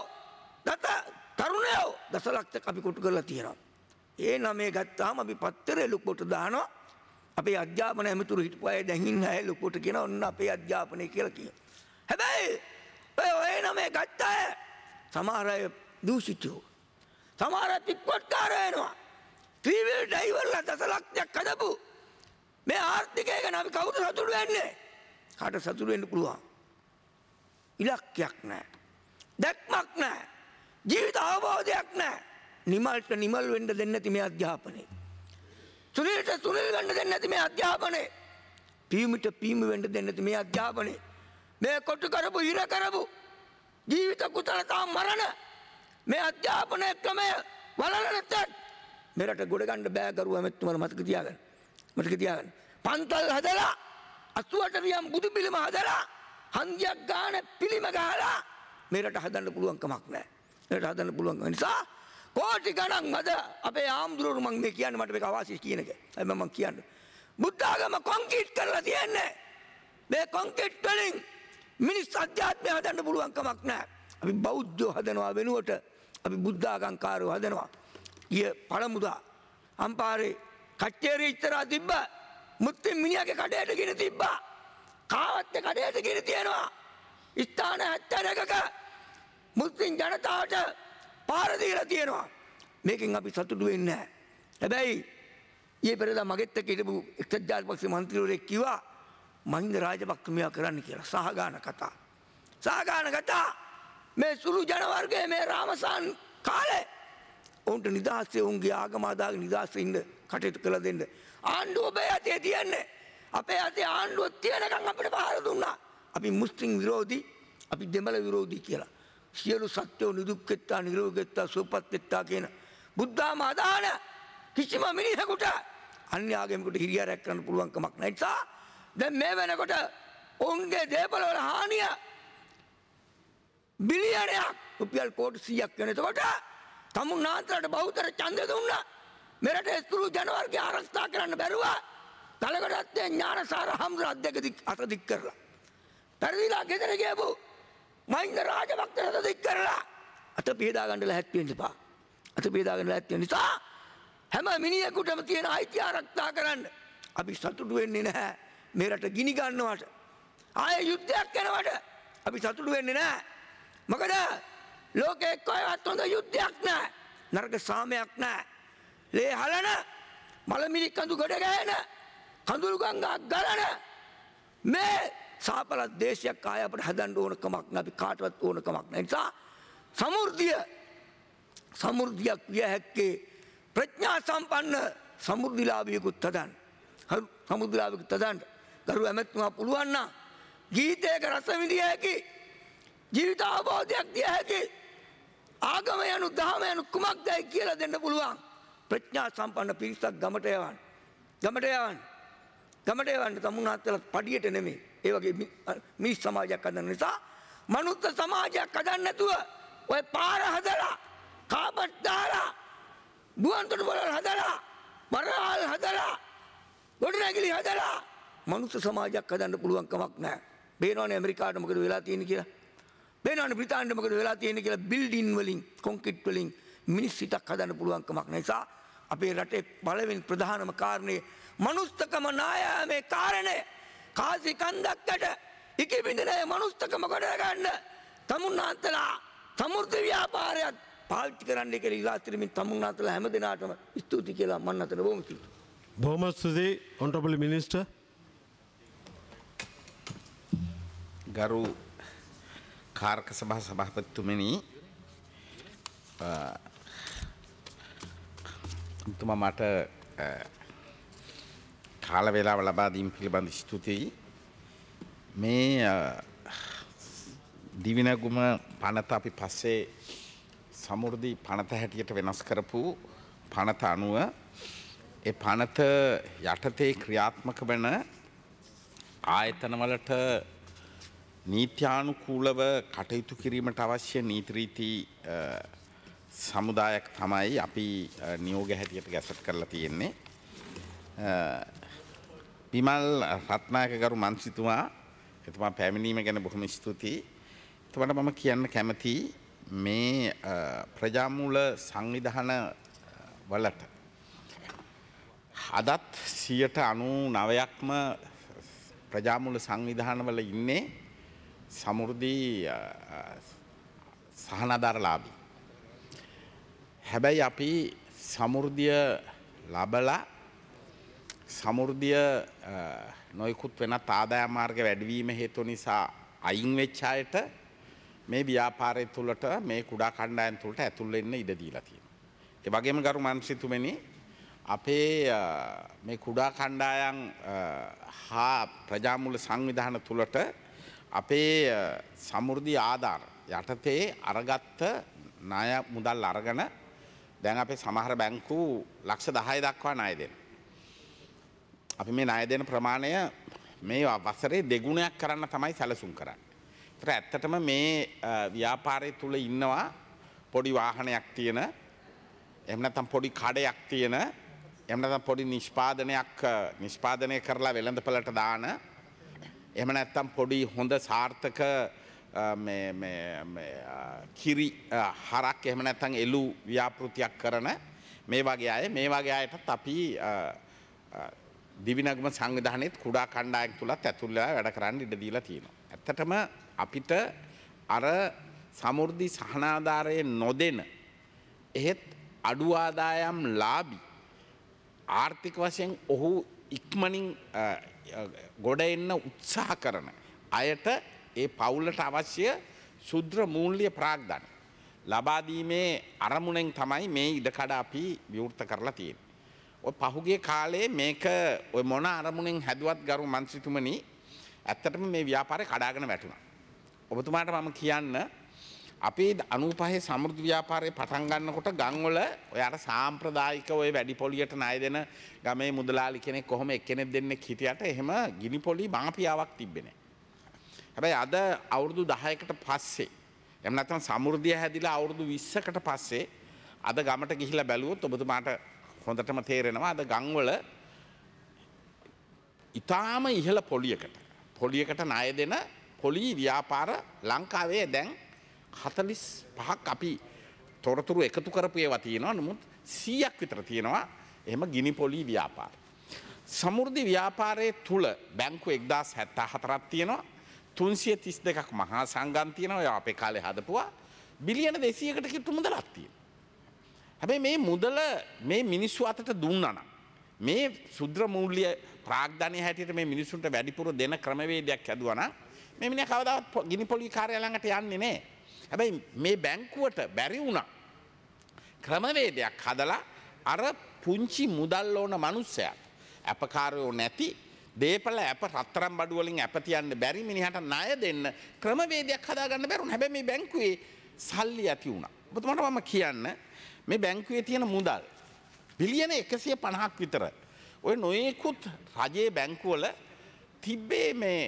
තරුණයෝ දසලක්ෂයක් අපි කොටු කරලා තියෙනවා. ඒ 9 ගත්තාම අපි පත්තරේ ලොකුට දානවා. අපේ අධ්‍යාපන ඇමතුරු හිටපු අය දැන් ඉන්න අය ලොකුට කියන ඔන්න අපේ අධ්‍යාපනය කියලා කියනවා. හැබැයි ඔය 9 ගත්ත අය සමහර අය දූෂිතයෝ. සමහර අය පිටකොට්කාරයෝ වෙනවා. ත්‍රිවිල් ඩ්‍රයිවර්ලා දසලක්ෂයක් හදපු මේ ආර්ථිකය ගැන අපි කවුද සතුටු වෙන්නේ? කාට සතුටු වෙන්න පුළුවන්? ඉලක්කයක් නැහැ. දැක්මක් නැහැ. ජීවිත අවබෝධයක් නැහැ. නිමල්ට නිමල් වෙන්න දෙන්නේ නැති මේ අධ්‍යාපනය. සුනිල්ට සුනිල් වෙන්න දෙන්නේ නැති මේ අධ්‍යාපනය. පීමිට පීම වෙන්න දෙන්නේ නැති මේ අධ්‍යාපනය. මේ කොටු කරපු ඉර කරපු ජීවිත කුසලතා මරණ මේ අධ්‍යාපනය ක්‍රමය වලල නැත්නම් මෙරට ගොඩ ගන්න බෑ ගරුවා මෙතුමාලා මතක තියාගන්න. මතක තියාගන්න. පන්තල් හදලා 88 රියම් බුදු පිළිම හදලා හන්දියක් ගාන පිළිම ගහලා මෙරට හදන්න පුළුවන් කමක් නැහැ. ඒකට හදන්න පුළුවන් නිසා කෝටි ගණන් අද අපේ ආම්දුරු මම මේ කියන්නේ මට මේක අවාසිය කියන එක. හැබැයි මම කියන්නේ බුද්ධ ආගම කොන්ක්‍රීට් කරලා තියන්නේ. මේ කොන්ක්‍රීට් වලින් මිනිස් අධ්‍යාත්මය හදන්න පුළුවන් කමක් නැහැ. අපි බෞද්ධයෝ හදනවා වෙනුවට අපි බුද්ධ ආගම්කාරයෝ හදනවා. ඊයේ පළමුදා අම්පාරේ කච්චේරි ඉතරා තිබ්බ මුස්ලිම් මිනිහාගේ කඩේට ගෙන තිබ්බා. කාවත්තේ කඩේට ගෙන තියනවා. ස්ථාන 71ක මුස්ලිම් ජනතාවට පාර දීලා තියෙනවා. මේකෙන් අපි සතුටු වෙන්නේ නැහැ. හැබැයි ඊයේ පෙරේදා මගෙත් එක්ක හිටපු එක්සත් ජාතික පක්ෂේ මන්ත්‍රීවරයෙක් කිව්වා මහින්ද රාජපක්ෂ මේවා කරන්න කියලා. සහගාන කතා. සහගාන කතා මේ සුළු ජන වර්ගයේ මේ රාමසාන් කාලේ උන්ට නිදහසේ උන්ගේ ආගම ආදාගෙන නිදහසේ ඉන්න කටයුතු කළ දෙන්න. ආණ්ඩුව ඔබේ අතේ තියන්නේ. අපේ අතේ ආණ්ඩුව තියනකම් අපිට පහර දුන්නා. අපි මුස්ලිම් විරෝධී, අපි දෙමළ විරෝධී කියලා. සියලු සත්‍යෝ නිදුක්කෙත්තා නිරෝගීත්තා සුවපත්ත්තා කියන බුද්ධාම අදහන කිසිම මිනිහෙකුට අන්‍ය ආගමකට හිරියාරයක් කරන්න පුළුවන් කමක් නැහැ. නිසා දැන් මේ වෙනකොට ඔවුන්ගේ දේපල වල හානිය බිලියනයක් රුපියල් කෝටි 100ක් වෙනකොට තමුන්නාන්තරට බහුතර ඡන්දය දුන්නා. මෙරට සුළු ජන වර්ගය ආරක්ෂා කරන්න බැරුව කලකටත්තේ ඥානසාර හම්දුර අත දික් කරලා. පරිදිලා ගෙදර ගියපු මහින්ද රාජපක්ෂ අත දික් කරලා අත පියදා ගන්න ලැහැත් වෙන්න එපා. අත පියදා ගන්න ලැහැත් වෙන නිසා හැම මිනිහෙකුටම තියෙන අයිතිය ආරක්ෂා කරන්න අපි සතුටු වෙන්නේ නැහැ. මේ රට ගිනි ගන්නවට ආයේ යුද්ධයක් කරනවට අපි සතුටු වෙන්නේ නැහැ. මොකද ලෝකේ කොහෙවත් හොඳ යුද්ධයක් නැහැ. නරක සාමයක් නැහැ. ලේ හලන මලමිණි කඳු ගොඩ ගෑන කඳුළු ගංගා ගලන මේ සාපලත් දේශයක් ආය අපිට හදන්න ඕන කමක් නැහැ. අපි කාටවත් ඕන කමක් නැහැ. නිසා සමෘද්ධියක් විය හැක්කේ ප්‍රඥා සම්පන්න සමෘද්ධිලාභියෙකුත් හදන්න. සමෘද්ධිලාභියෙකුත් හදන්න. ගරු ඇමතුමා පුළුවන් නම් ගීතයක රස විඳිය හැකි ජීවිත අවබෝධයක් දිය හැකි ආගම යනු දහම යනු කුමක්දයි කියලා දෙන්න පුළුවන් ප්‍රඥා සම්පන්න පිරිසක් ගමට යවන්න. ගමට යවන්න තමුන්නාත්තලා පඩියට නෙමෙයි. ඒ වගේ මිනිස් සමාජයක් හදන්න නිසා මනුස්ස සමාජයක් හදන්න නැතුව ඔය පාර හදලා කාබට් දාලා ගුවන්තොටු වල හදලා වරාල් හදලා ගොඩනැගිලි හදලා මනුස්ස සමාජයක් හදන්න පුළුවන් කමක් නැහැ. බේනවනේ ඇමරිකාවට මොකද වෙලා තියෙන්නේ කියලා. බේනවනේ බ්‍රිතාන්‍යයට මොකද වෙලා තියෙන්නේ කියලා. බිල්ඩින් වලින් කොන්ක්‍රීට් වලින් මිනිස් සිතක් හදන්න පුළුවන් කමක් නැහැ. නිසා අපේ රටේ පළවෙනි ප්‍රධානම කාරණේ මනුස්සකම නායාමේ කාරණේ කාසි කන්දක්කට ඉකිබින්දනේ මනුස්සකම කොට ගන්න තමුන්නාන්තලා සමෘද්ධි ව්‍යාපාරයක් පාවිච්චි කරන්න කියලා ඉලා තිරමින් තමුන්නාන්තලා හැම දිනාටම ස්තුති කියලා මම අතන බොහොම ස්තුතියි. බොහොම ස්තුතියි honorable minister. ගරු කාර්ක සභා සභාපතිතුමනි තුමා මට කාල වේලාව ලබා දීම පිළිබඳ ස්තුතියි. මේ දිවිනගුම පනත අපි පස්සේ සමෘද්ධි පනත හැටියට වෙනස් කරපු පනත අනුව ඒ පනත යටතේ ක්‍රියාත්මක වන ආයතනවලට නීත්‍යානුකූලව කටයුතු කිරීමට අවශ්‍ය නීති රීති සමුදායක් තමයි අපි නියෝග හැටියට ගැසට් කරලා තියෙන්නේ. විමල් රත්නායක ගරු මන්ත්‍රීතුමා එතුමා පැමිණීම ගැන බොහොම ස්තුතියි. එතුමාට මම කියන්න කැමතියි මේ ප්‍රජාමූල සංවිධාන වලට අදත් 99%ක්ම ප්‍රජාමූල සංවිධානවල ඉන්නේ සමෘද්ධි සහනාධාරලාභී. හැබැයි අපි සමෘද්ධිය ලබලා සමෘද්ධිය නොයෙකුත් වෙනත් ආදායම් මාර්ග වැඩිවීම හේතු නිසා අයින් වෙච්ච අයට මේ ව්‍යාපාරය තුළට මේ කුඩා කණ්ඩායම් තුළට ඇතුල් වෙන්න ඉඩ දීලා තියෙනවා. ඒ වගේම ගරු මන්ත්‍රීතුමනි අපේ මේ කුඩා කණ්ඩායම් හා ප්‍රජාමූල සංවිධාන තුළට අපේ සමෘද්ධි ආධාර යටතේ අරගත්ත ණය මුදල් අරගෙන දැන් අපේ සමහර බැංකු ලක්ෂ 10 දක්වා ණය දෙනවා. අපි මේ ණය දෙන ප්‍රමාණය මේ වසරේ දෙගුණයක් කරන්න තමයි සැලසුම් කරන්නේ. ඒතර ඇත්තටම මේ ව්‍යාපාරය තුල ඉන්නවා පොඩි වාහනයක් තියෙන එහෙම නැත්නම් පොඩි කඩයක් තියෙන එහෙම නැත්නම් පොඩි නිෂ්පාදනය කරලා වෙළඳපළට දාන එහෙම නැත්නම් පොඩි හොඳ සාර්ථක කිරි හරක් එහෙම නැත්නම් එළු ව්‍යාපෘතියක් කරන මේ වගේ අයටත් අපි දිවිනගම සංවිධානයේත් කුඩා කණ්ඩායම් තුලත් ඇතුල් වෙලා වැඩ කරන්න ඉඩ දීලා තියෙනවා. ඇත්තටම අපිට අර සමෘද්ධි සහනාධාරයේ නොදෙන එහෙත් අඩු ආදායම් ලාභී ආර්ථික වශයෙන් ඔහු ඉක්මනින් ගොඩ එන්න උත්සාහ කරන අයට ඒ පවුලට අවශ්‍ය ශුද්‍ර මූල්‍ය ප්‍රාග්ධන ලබා දීමේ අරමුණෙන් තමයි මේ ඉඩකඩ අපි විවෘත කරලා තියෙන්නේ. ඔය පහුගිය කාලේ මේක ඔය මොන අරමුණෙන් හැදුවත් ගරු මන්ත්‍රීතුමනි ඇත්තටම මේ ව්‍යාපාරේ කඩාගෙන වැටුණා. ඔබතුමාට මම කියන්න අපේ 95 සමෘද්ධි ව්‍යාපාරේ පටන් ගන්නකොට ගම්වල ඔය අර සාම්ප්‍රදායික ඔය වැඩි පොලියට ණය දෙන ගමේ මුදලාලි කෙනෙක් කොහොම එක්කෙනෙක් දෙන්නෙක් හිටියට එහෙම ගිනි පොලි මාපියාවක් තිබ්බේ නැහැ. හැබැයි අද අවුරුදු 10කට පස්සේ එහෙම නැත්නම් සමෘද්ධිය හැදිලා අවුරුදු 20කට පස්සේ අද ගමට ගිහිල්ලා බැලුවොත් ඔබතුමාට හොඳටම තේරෙනවා අද ගම්වල ඊටාම ඉහළ පොලියකට ණය දෙන පොලි ව්‍යාපාර ලංකාවේ දැන් 45ක් අපි තොරතුරු එකතු කරපු ඒවා තියෙනවා. නමුත් 100ක් විතර තියෙනවා එහෙම ගිනි පොලි ව්‍යාපාර. සමෘද්ධි ව්‍යාපාරයේ තුල බැංකු 1074ක් තියෙනවා. 332ක් මහා සංගම් තියෙනවා. ඔය අපේ කාලේ හදපුවා. බිලියන 200කට කිට්ටු මුදලක් තියෙනවා. හැබැයි මේ මුදල මේ මිනිස්සු අතට දුන්නා නම් මේ ශුද්‍ර මූල්‍ය ප්‍රාග්ධනය හැටියට මේ මිනිස්සුන්ට වැඩිපුර දෙන ක්‍රමවේදයක් හැදුවා නම් මේ මිනිහා කවදාවත් ගිනි පොලි කාර්යාලය ළඟට යන්නේ නැහැ. හැබැයි මේ බැංකුවට බැරි වුණා ක්‍රමවේදයක් හදලා අර පුංචි මුදල් ඕන මිනිස්සයාට අපකාරයෝ නැති දීපල අප රත්තරන් බඩු වලින් අප තියන්න බැරි මිනිහට ණය දෙන්න ක්‍රමවේදයක් හදාගන්න බැරුණා. හැබැයි මේ බැංකුවේ සල්ලි ඇති වුණා. ඔබතුමාට මම කියන්න මේ බැංකුවේ තියෙන මුදල් බිලියන 150ක් විතර ඔය නොයෙකුත් රජයේ බැංකුවල තිබ්බේ මේ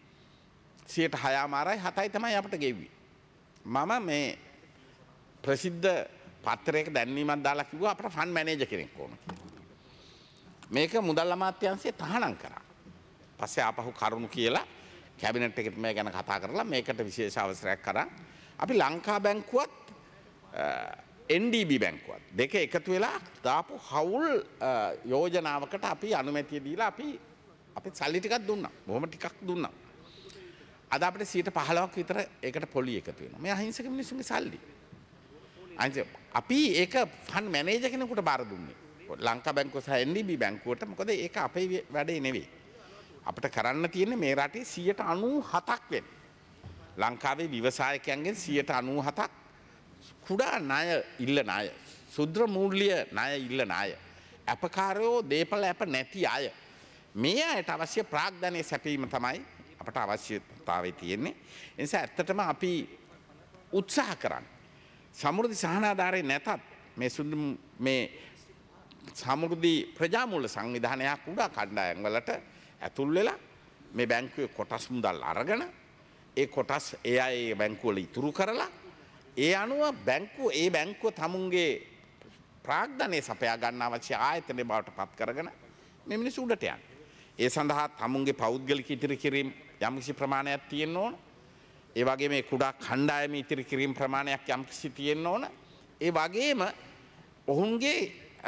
6.6%යි තමයි අපිට ගෙව්වේ. මම මේ ප්‍රසිද්ධ පත්‍රයක දැන්වීමක් දාලා කිව්වා අපිට ෆන්ඩ් මැනේජර් කෙනෙක් ඕන. මේක මුදල් අමාත්‍යාංශයේ තහනම් කරා. පස්සේ ආපහු කරුණු කියලා කැබිනට් එකට මේ ගැන කතා කරලා මේකට විශේෂ අවසරයක් කරා. අපි ලංකා බැංකුවත් NDB බැංකුවත් දෙක එකතු වෙලා දාපු හවුල් යෝජනාවකට අපි අනුමැතිය දීලා අපි සල්ලි ටිකක් දුන්නා. බොහොම ටිකක් දුන්නා. අද අපිට 15ක් විතර ඒකට පොලි එකතු වෙනවා. මේ අහිංසක මිනිස්සුන්ගේ සල්ලි. අපි ඒක ෆන්ඩ් මැනේජර් කෙනෙකුට බාර දුන්නේ. ලංකා බැංකුව සහ NDB බැංකුවට. මොකද ඒක අපේ වැඩේ නෙවෙයි. අපිට කරන්න තියෙන්නේ මේ රටේ 97ක් වෙන. ලංකාවේ ව්‍යවසායකයන්ගෙන් 97ක් කුඩා ණය ඉල්ලන අය. ශුද්‍ර මූල්‍ය ණය ඉල්ලන අය. අපකාරයෝ දීපල අප නැති අය. මේ අයට අවශ්‍ය ප්‍රාග්ධනයේ සැපීම තමයි අපට අවශ්‍යතාවය තියෙන්නේ. ඒ නිසා ඇත්තටම අපි උත්සාහ කරන්නේ සමෘද්ධි සහනාධාරය නැතත් මේ සමෘද්ධි ප්‍රජාමූල සංවිධානයක් කුඩා කණ්ඩායම් වලට ඇතුල් වෙලා මේ බැංකුවේ කොටස් මුදල් අරගෙන ඒ කොටස් ඒ අය බැංකුව වල ඉතුරු කරලා ඒ අනුව බැංකුව තමුන්ගේ ප්‍රාග්ධනයේ සපයා ගන්න අවශ්‍ය ආයතනය බවට පත් කරගෙන මේ මිනිස්සු උඩට යන්නේ. ඒ සඳහා තමුන්ගේ පෞද්ගලික ඉතිරි කිරීම යම්කිසි ප්‍රමාණයක් තියෙන්න ඕන. ඒ වගේම මේ කුඩා කණ්ඩායම ඉතිරි කිරීම ප්‍රමාණයක් යම්කිසි තියෙන්න ඕන. ඒ වගේම ඔවුන්ගේ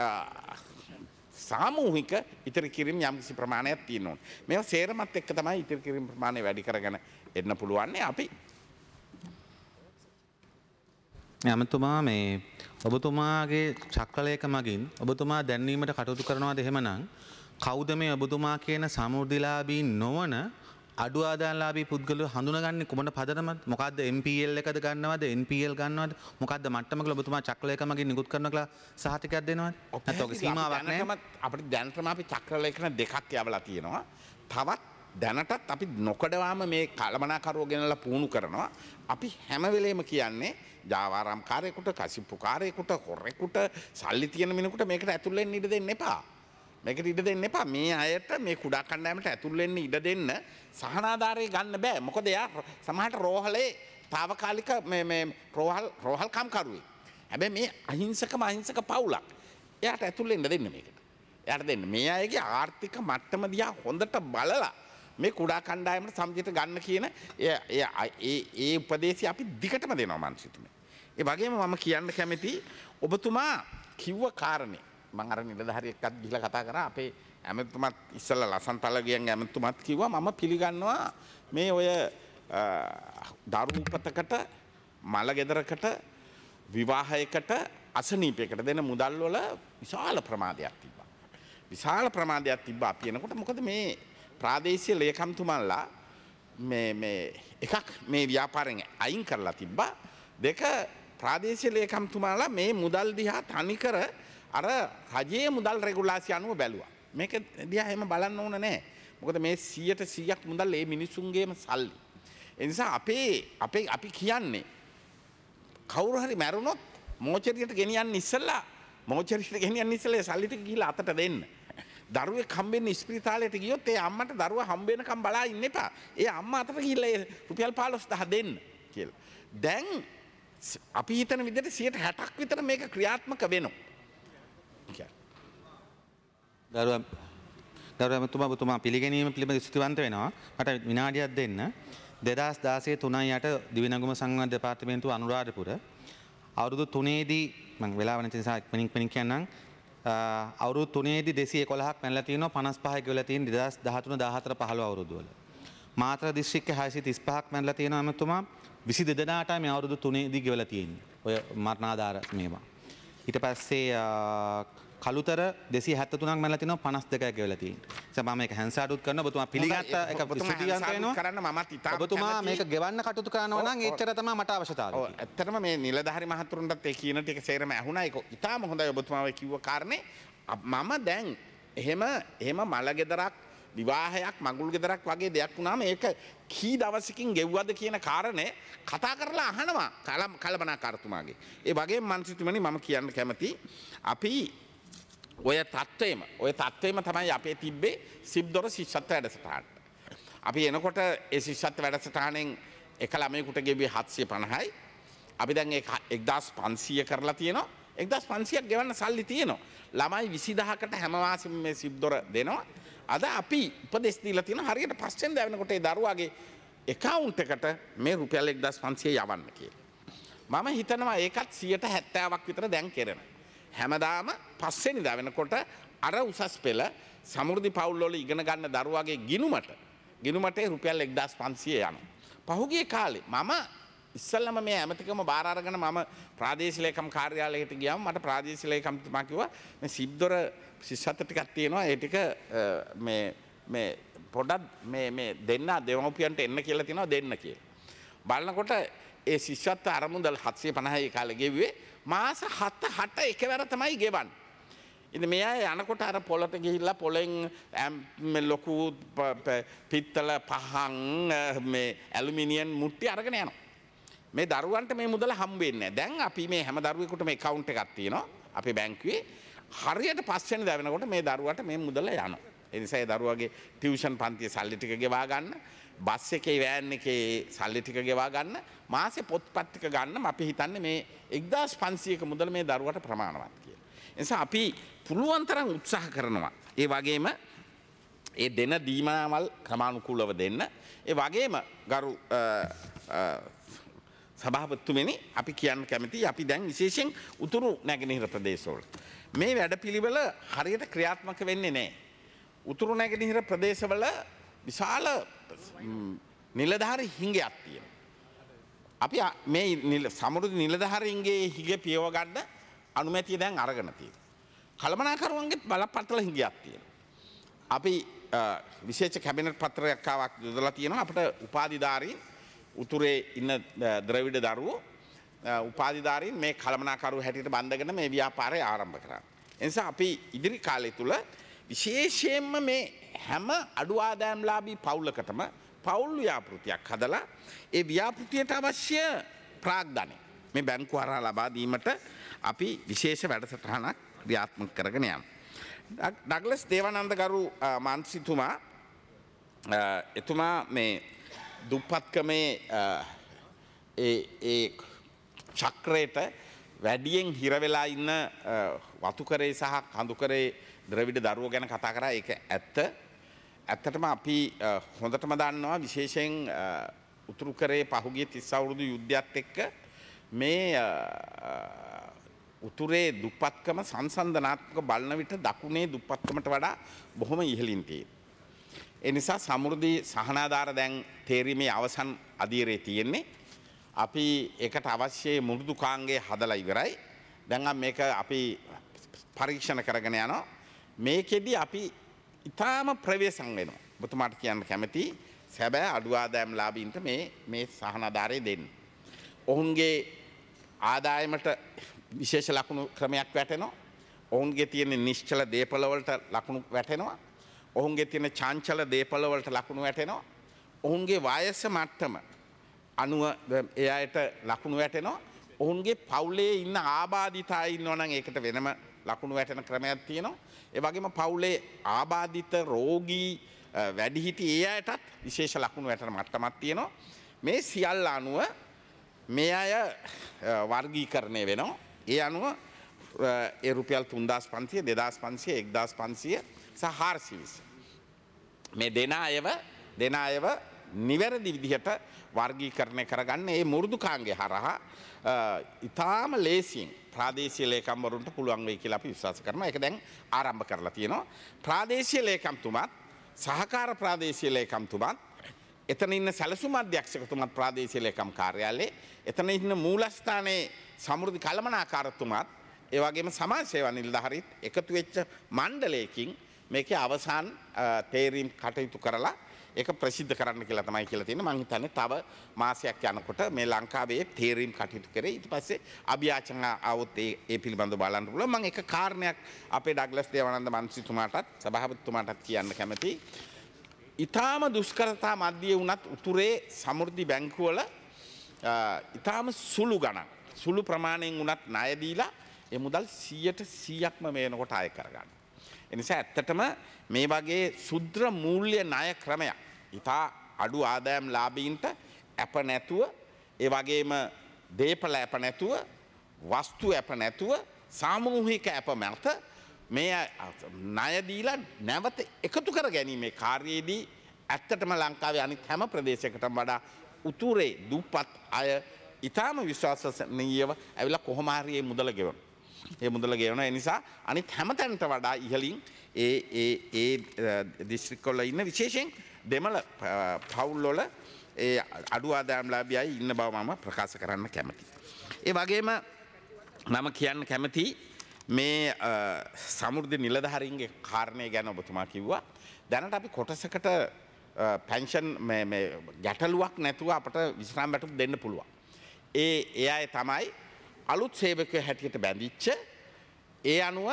සාමූහික ඉතිරි කිරීම යම්කිසි ප්‍රමාණයක් තියෙන්න ඕන. මේවා සේරමත් එක්ක තමයි ඉතිරි කිරීම ප්‍රමාණය වැඩි කරගෙන එන්න පුළුවන්. අපි ඇමතුමා මේ ඔබතුමාගේ චක්‍රලේඛ මගින් ඔබතුමා දැන්වීමට කටයුතු කරනවාද එහෙමනම් කවුද මේ ඔබතුමා කියන සමෘද්ධිලාභී නොවන අඩු ආදායම්ලාභී පුද්ගලයෝ හඳුනගන්නේ කොමන පදනමද? මොකද්ද MPL එකද ගන්නවද NPL ගන්නවද? මොකද්ද මට්ටමක ඔබතුමා චක්‍රලේඛ මගින් නිකුත් කරන කියලා සහතිකයක් දෙනවද? නැත්නම් ඔගේ සීමාවක් නැහැ. අපිට දැනටම අපි චක්‍රලේඛන දෙකක් යවලා තියෙනවා. තවත් දැනටත් අපි නොකඩවාම මේ කලමනාකරුවෝ ගෙනලා පුහුණු කරනවා. අපි හැම වෙලේම කියන්නේ ජාවාරම්කාරයෙකුට, කසිප්පුකාරයෙකුට, හොරෙකුට, සල්ලි තියෙන මිනිහෙකුට මේකට ඇතුල් වෙන්න ඉඩ දෙන්න එපා. මේකට ඉඩ දෙන්න එපා. මේ අයට මේ කුඩා කණ්ඩායමට ඇතුල් වෙන්න ඉඩ දෙන්න සහනාධාරය ගන්න බෑ. මොකද එයා සමහරට රෝහලේ తాවකාලික මේ රෝහල් කම්කරුවෙක්. හැබැයි මේ අහිංසක පවුලක්. එයාට ඇතුල් වෙන්න දෙන්න මේකට. එයාට දෙන්න. මේ අයගේ ආර්ථික මට්ටම දිහා හොඳට බලලා මේ කුඩා කණ්ඩායමට සමජයට ගන්න කියන ඒ උපදේශය අපි දිගටම දෙනවා මං සිතුනේ. ඒ වගේම මම කියන්න කැමති ඔබතුමා කිව්ව කාරණේ මම අර නිලධාරියෙක්වත් ගිහිල්ලා කතා කරා අපේ ඇමතුමත් ඉස්සෙල්ලා ලසන් පළගියන් ඇමතුමත් කිව්වා මම පිළිගන්නවා මේ ඔය දරු උපතකට මල ගෙදරකට විවාහයකට අසනීපයකට දෙන මුදල් වල විශාල ප්‍රමාදයක් තිබ්බා. විශාල ප්‍රමාදයක් තිබ්බා අපි එනකොට මොකද මේ ප්‍රාදේශීය ලේකම්තුමන්ලා මේ එකක් මේ ව්‍යාපාරයෙන් අයින් කරලා තිබ්බා. දෙක ප්‍රාදේශීය ලේකම්තුමාලා මේ මුදල් දිහා තනිකර අර රජයේ මුදල් රෙගුලාසි අනුව බැලුවා. මේක දිහා එහෙම බලන්න ඕන නෑ. මොකද මේ 100% මුදල් මේ මිනිසුන්ගේම සල්ලි. ඒ නිසා අපි කියන්නේ කවුරු හරි මැරුණොත් මෝචරියට ගෙනියන්න ඉස්සෙල්ලා සල්ලි ටික ගිහලා අතට දෙන්න. දරුවෙක් හම්බෙන්නේ ඉස්පිරිතාලයට ගියොත් ඒ අම්මට දරුවා හම්බ වෙනකම් බලා ඉන්න එපා. ඒ අම්මා අතට ගිහලා ඒ රුපියල් 15000 දෙන්න කියලා. දැන් අපි හිතන විදිහට 60%ක් විතර මේක ක්‍රියාත්මක වෙනවා. ගෞරවතුමා පිළිගැනීම පිළිබඳ ස්තුතිවන්ත වෙනවා. මට විනාඩියක් දෙන්න. 2016 3/8 දිවිනගම සංවර්ධන දෙපාර්තමේන්තුව අනුරාධපුර අවුරුදු 3ේදී මම වෙලාව නැති නිසා ඉක්මනින් කියන්නම්. අවුරුදු 3ේදී 211ක් පැනලා තියෙනවා 55 ගෙවලා තියෙන 2013 14 15 අවුරුදු වල. මාතර දිස්ත්‍රික්කේ 635ක් පැනලා තියෙනවා එමෙතුමා 22 දෙනාට මේ අවුරුදු 3ේදී ගෙවලා තියෙන්නේ. ඔය මරණාධාර මේවා. ඊට පස්සේ කළුතර 273ක් මැනලා තිනවා 52ක් ගෙවලා තියෙනවා. ඒ මම මේක හැන්සාඩුත් කරනවා. ඔබතුමා පිළිගත්ත එක ස්තුතිවන්ත වෙනවා. කරන්න මමත් ඉතාම ඔබතුමා මේක ගෙවන්න කටයුතු කරනවා නම් එච්චර තමයි මට අවශ්‍යතාවය. ඔව් ඇත්තටම මේ නිලධාරි මහතුරුන්ටත් ඒ කියන ටික සේරම ඇහුණා. ඒක ඉතාම හොඳයි ඔබතුමා ඔය කිව්ව කාරණේ. මම දැන් එහෙම මල ගෙදරක් විවාහයක් මඟුල් ගෙදරක් වගේ දෙයක් වුණාම ඒක කී දවසකින් ගෙව්වද කියන කාරණේ කතා කරලා අහනවා කලබනාකාරතුමාගේ. ඒ වගේම මන්සිතුමනි මම කියන්න කැමති අපි ඔය තත්ත්වයම තමයි අපේ තිබ්බේ සිබ්දොර ශිෂ්‍යත්ව වැඩසටහන. අපි එනකොට ඒ ශිෂ්‍යත්ව වැඩසටහනෙන් එක ළමයෙකුට ගෙව්වේ 750යි. අපි දැන් ඒක 1500 කරලා තියෙනවා. 1500ක් ගෙවන්න සල්ලි තියෙනවා. ළමයි 20000කට හැම මාසෙම මේ සිබ්දොර දෙනවා. අද අපි උපදෙස් දීලා තියෙනවා හරියට පස්සෙන් දැවෙනකොට ඒ දරුවාගේ account එකට මේ රුපියල් 1500 යවන්න කියලා. මම හිතනවා ඒකත් 70%ක් විතර දැන් කරනවා. හැමදාම පස්සෙනි දවෙනකොට අර උසස් පෙළ සමෘද්ධි පවුල් වල ඉගෙන ගන්න දරුවාගේ ගිණුමට රුපියල් 1500 යනවා. පහුගිය කාලේ මම ඉස්සල්ලාම මේ ඇමතිකම බාර අරගෙන මම ප්‍රාදේශීය ලේකම් කාර්යාලයට ගියාම මට ප්‍රාදේශීය ලේකම්තුමා කිව්වා මේ සිබ්දොර ශිෂ්‍යත්ව ටිකක් තියෙනවා ඒ ටික මේ පොඩක් මේ දෙන්න දෙමව්පියන්ට එන්න කියලා තියෙනවා දෙන්න කියලා. බලනකොට ඒ ශිෂ්‍යත්ව අරමුදල් 750යි කාලේ ගෙව්වේ මාස 7 එකවර තමයි ගෙවන්නේ. ඉතින් මේ අය යනකොට අර පොළට ගිහිල්ලා පොළෙන් ලොකු පිත්තල පහන් මේ ඇලුමිනියම් මුට්ටි අරගෙන යනවා. මේ දරුවන්ට මේ මුදල හම්බ වෙන්නේ නැහැ. දැන් අපි මේ හැම දරුවෙකුටම account එකක් තියෙනවා අපේ බැංකුවේ. හරියට පස්වෙනි දවනකොට මේ දරුවට මේ මුදල යනවා. ඒ නිසා ඒ දරුවගේ ටියුෂන් පන්තියේ සල්ලි ටික ගෙවා ගන්න, බස් එකේ වෑන් එකේ සල්ලි ටික ගෙවා ගන්න, මාසේ පොත්පත් ටික ගන්න අපි හිතන්නේ මේ 1500ක මුදල මේ දරුවට ප්‍රමාණවත් කියලා. ඒ නිසා අපි පුළුවන් තරම් උත්සාහ කරනවා. ඒ වගේම ඒ දෙන දීමනාවල් ක්‍රමානුකූලව දෙන්න. ඒ වගේම ගරු සභාපතිතුමනි අපි කියන්න කැමතියි අපි දැන් විශේෂයෙන් උතුරු නැගෙනහිර ප්‍රදේශවල මේ වැඩපිළිවෙල හරියට ක්‍රියාත්මක වෙන්නේ නැහැ. උතුරු නැගෙනහිර ප්‍රදේශවල විශාල නිලධාරි හිඟයක් තියෙනවා. අපි මේ සමෘද්ධි නිලධාරීන්ගේ හිඟ පියව ගන්න අනුමැතිය දැන් අරගෙන තියෙනවා. කළමනාකරුවන්ගේ බලපත්‍රවල හිඟයක් තියෙනවා. අපි විශේෂ කැබිනට් පත්‍රයක් ආවක් යොදලා තියෙනවා අපිට උපාධිධාරීන් උතුරේ ඉන්න ද්‍රවිඩ දරුවෝ උපාධිධාරීන් මේ කළමනාකරුවෝ හැටියට බඳගෙන මේ ව්‍යාපාරය ආරම්භ කරා. ඒ නිසා අපි ඉදිරි කාලය තුල විශේෂයෙන්ම මේ හැම අඩු ආදායම්ලාභී පවුලකටම පවුල් ව්‍යාපෘතියක් හදලා ඒ ව්‍යාපෘතියට අවශ්‍ය ප්‍රාග්ධනය මේ බැංකු හරහා ලබා දීමට අපි විශේෂ වැඩසටහනක් ක්‍රියාත්මක කරගෙන යනවා. ඩග්ලස් දේවානන්ද ගරු මන්ත්‍රීතුමා එතුමා මේ දුප්පත්කමේ ඒ චක්‍රයට වැඩියෙන් හිර වෙලා ඉන්න වතුකරේ සහ කඳුකරේ ද්‍රවිඩ දරුවෝ ගැන කතා කරා ඒක ඇත්ත. ඇත්තටම අපි හොඳටම දන්නවා විශේෂයෙන් උතුරු කරේ පහුගිය 30 අවුරුදු යුද්ධයත් එක්ක මේ උතුරේ දුප්පත්කම සංසන්දනාත්මක බලන විට දකුණේ දුප්පත්කමට වඩා බොහොම ඉහළින් තියෙනවා. ඒ නිසා සමෘද්ධි සහනාධාර දැන් තේරීමේ අවසන් අදියරේ තියෙන්නේ. අපි ඒකට අවශ්‍ය මෘදුකාංගය හදලා ඉවරයි. දැන් මේක අපි පරීක්ෂණ කරගෙන යනවා. මේකෙදි අපි ඊටාම ප්‍රවේශම් වෙනවා. ඔබතුමාට කියන්න කැමති සැබෑ අඩු ආදායම් ලාභීන්ට මේ සහනාධාරය දෙන්න. ඔවුන්ගේ ආදායමට විශේෂ ලකුණු ක්‍රමයක් වැටෙනවා. ඔවුන්ගේ තියෙන නිශ්චල දේපල වලට ලකුණු වැටෙනවා. ඔවුන්ගේ තියෙන චංචල දේපල වලට ලකුණු වැටෙනවා. ඔවුන්ගේ වයස මට්ටම අනුව ඒ අයට ලකුණු වැටෙනවා. ඔවුන්ගේ පවුලේ ඉන්න ආබාධිත අය ඉන්නවා නම් ඒකට වෙනම ලකුණු වැටෙන ක්‍රමයක් තියෙනවා. ඒ වගේම පවුලේ ආබාධිත රෝගී වැඩිහිටි ඒ අයටත් විශේෂ ලකුණු වැටෙන මට්ටමක් තියෙනවා. මේ සියල්ල අනුව මේ අය වර්ගීකරණය වෙනවා. ඒ අනුව ඒ රුපියල් 3500 2500 1500 සහ 420 මේ දෙන අයව නිවැරදි විදිහට වර්ගීකරණය කරගන්න මේ මෘදුකාංගය හරහා ඉතාම ලේසියෙන් ප්‍රාදේශීය ලේකම්වරුන්ට පුළුවන් වෙයි කියලා අපි විශ්වාස කරනවා. ඒක දැන් ආරම්භ කරලා තියෙනවා. ප්‍රාදේශීය ලේකම්තුමත් සහකාර ප්‍රාදේශීය ලේකම්තුමත් එතන ඉන්න සැලසුම් අධ්‍යක්ෂකතුමත් ප්‍රාදේශීය ලේකම් කාර්යාලයේ එතන ඉන්න මූලස්ථානයේ සමෘද්ධි කළමනාකාරතුමත් ඒ වගේම සමාජ සේවා නිලධාරීත් එකතු වෙච්ච මණ්ඩලයකින් මේකේ අවසාන තේරීම් කටයුතු කරලා ඒක ප්‍රසිද්ධ කරන්න කියලා තමයි කියලා තියෙන්නේ. මම හිතන්නේ තව මාසයක් යනකොට මේ ලංකාවේ තේරීම් කටයුතු කරේ. ඊට පස්සේ අභියාචන આવොත් ඒ පිළිබඳව බලන්න පුළුවන්. මම එක කාරණයක් අපේ ඩග්ලස් දේවානන්ද මන්ත්‍රීතුමාටත් සභාපතිතුමාටත් කියන්න කැමතියි. ඊටාම දුෂ්කරතා මැදියේ වුණත් උතුරේ සමෘද්ධි බැංකුවල ඊටාම සුළු ගණන් සුළු ප්‍රමාණයෙන් වුණත් ණය දීලා ඒ මුදල් 100%ක්ම මේනකොට ආය කරගන්න. ඒ නිසා ඇත්තටම මේ වගේ සුද්‍ර මූල්‍ය ණය ක්‍රමයක් ඉතා අඩු ආදායම් ලාභීන්ට අප නැතුව ඒ වගේම දීපල අප නැතුව වස්තු අප නැතුව සාමූහික අප මත මේ ණය දීලා නැවත එකතු කර ගැනීමේ කාර්යයේදී ඇත්තටම ලංකාවේ අනිත් හැම ප්‍රදේශයකටම වඩා උතුරේ දුප්පත් අය ඊටාම විශ්වාසනීයව ඇවිල්ලා කොහොම හරි මේ මුදල ගෙවනවා. ඒ මුදල ගෙවන නිසා අනිත් හැම තැනට වඩා ඉහළින් ඒ දිස්ත්‍රික්කවල ඉන්න විශේෂයෙන් දෙමළ පවුල් වල ඒ අඩු ආදායම් ලාභියයි ඉන්න බව මම ප්‍රකාශ කරන්න කැමතියි. ඒ වගේම මම කියන්න කැමතියි මේ සමෘද්ධි නිලධාරීන්ගේ කාරණය ගැන ඔබතුමා කිව්වා. දැනට අපි කොටසකට පෙන්ෂන් මේ ගැටලුවක් නැතුව අපට විශ්‍රාම වැටුප් දෙන්න පුළුවන්. ඒ අය තමයි අලුත් සේවකයෝ හැටියට බැඳිච්ච ඒ අනුව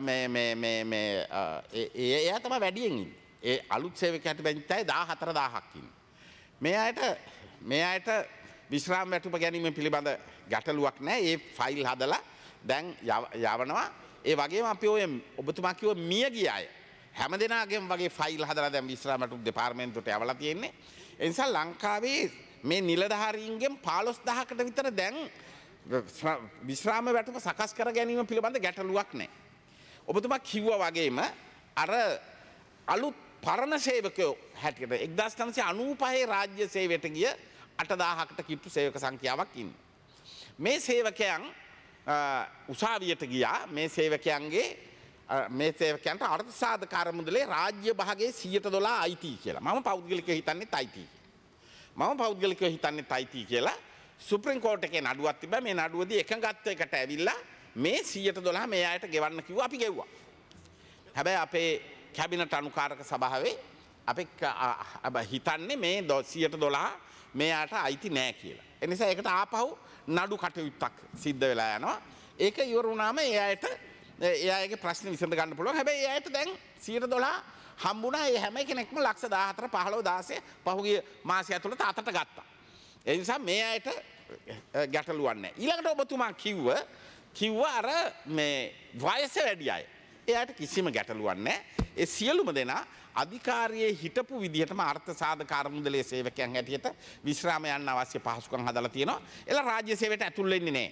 එයා තමයි වැඩියෙන් ඉන්නේ. ඒ අලුත් සේවකයෝ හැටියට බැඳිච්ච අය 14000ක් ඉන්නේ. මේ අයට විශ්‍රාම වැටුප ගැනීම පිළිබඳ ගැටලුවක් නැහැ. ඒ ෆයිල් හදලා දැන් යවනවා. ඒ වගේම අපි ඔය ඔබතුමා කිව්ව මිය ගිය අය හැමදෙනාගේම වගේ ෆයිල් හදලා දැන් විශ්‍රාම වැටුප් දෙපාර්තමේන්තුවට යවලා තියෙන්නේ. ඒ නිසා ලංකාවේ මේ නිලධාරීන්ගෙන් 15000කට විතර දැන් විශ්‍රාම වැටුප සකස් කර ගැනීම පිළිබඳ ගැටලුවක් නැහැ. ඔබතුමා කිව්වා වගේම අර අලුත් පරණ සේවකයෝ හැටියට 1995 රාජ්‍ය සේවයට ගිය 8000කට කිට්ටු සේවක සංඛ්‍යාවක් ඉන්නවා. මේ සේවකයන් උසාවියට ගියා. මේ සේවකයන්ට අර්ථ සාධකාර මුදලේ රාජ්‍ය භාගයේ 100% අයිති කියලා. මම පෞද්ගලිකව හිතන්නේ අයිති. මම පෞද්ගලිකව හිතන්නේ අයිති කියලා. සුප්‍රීම කෝට් එකේ නඩුවක් තිබ්බා. මේ නඩුවදී එකඟත්වයකට ඇවිල්ලා මේ 100% මේ අයට ගෙවන්න කිව්වා. අපි ගෙව්වා. හැබැයි අපේ කැබිනට් අනුකාරක සභාවේ අපි හිතන්නේ මේ 100% මේ අයට අයිති නෑ කියලා. ඒ නිසා ඒකට ආපහු නඩු කටයුත්තක් සිද්ධ වෙලා යනවා. ඒක ඉවර වුණාම ඒ අයගේ ප්‍රශ්න විසඳ ගන්න පුළුවන්. හැබැයි ඒ අයට දැන් 100% හම්බුණා. ඒ හැම කෙනෙක්ම ලක්ෂ 14 15 16 පහුගිය මාසය ඇතුළත අතට ගත්තා. ඒ නිසා මේ අයට ගැටලුවක් නැහැ. ඊළඟට ඔබතුමා කිව්වා අර මේ වයස වැඩි අය. එයාට කිසිම ගැටලුවක් නැහැ. ඒ සියලුම දෙනා අධිකාරියේ හිටපු විදිහටම අර්ථ සාධකාර මුදලේ සේවකයන් හැටියට විශ්‍රාම යන්න අවශ්‍ය පහසුකම් හදලා තියෙනවා. එලා රාජ්‍ය සේවයට ඇතුල් වෙන්නේ නැහැ.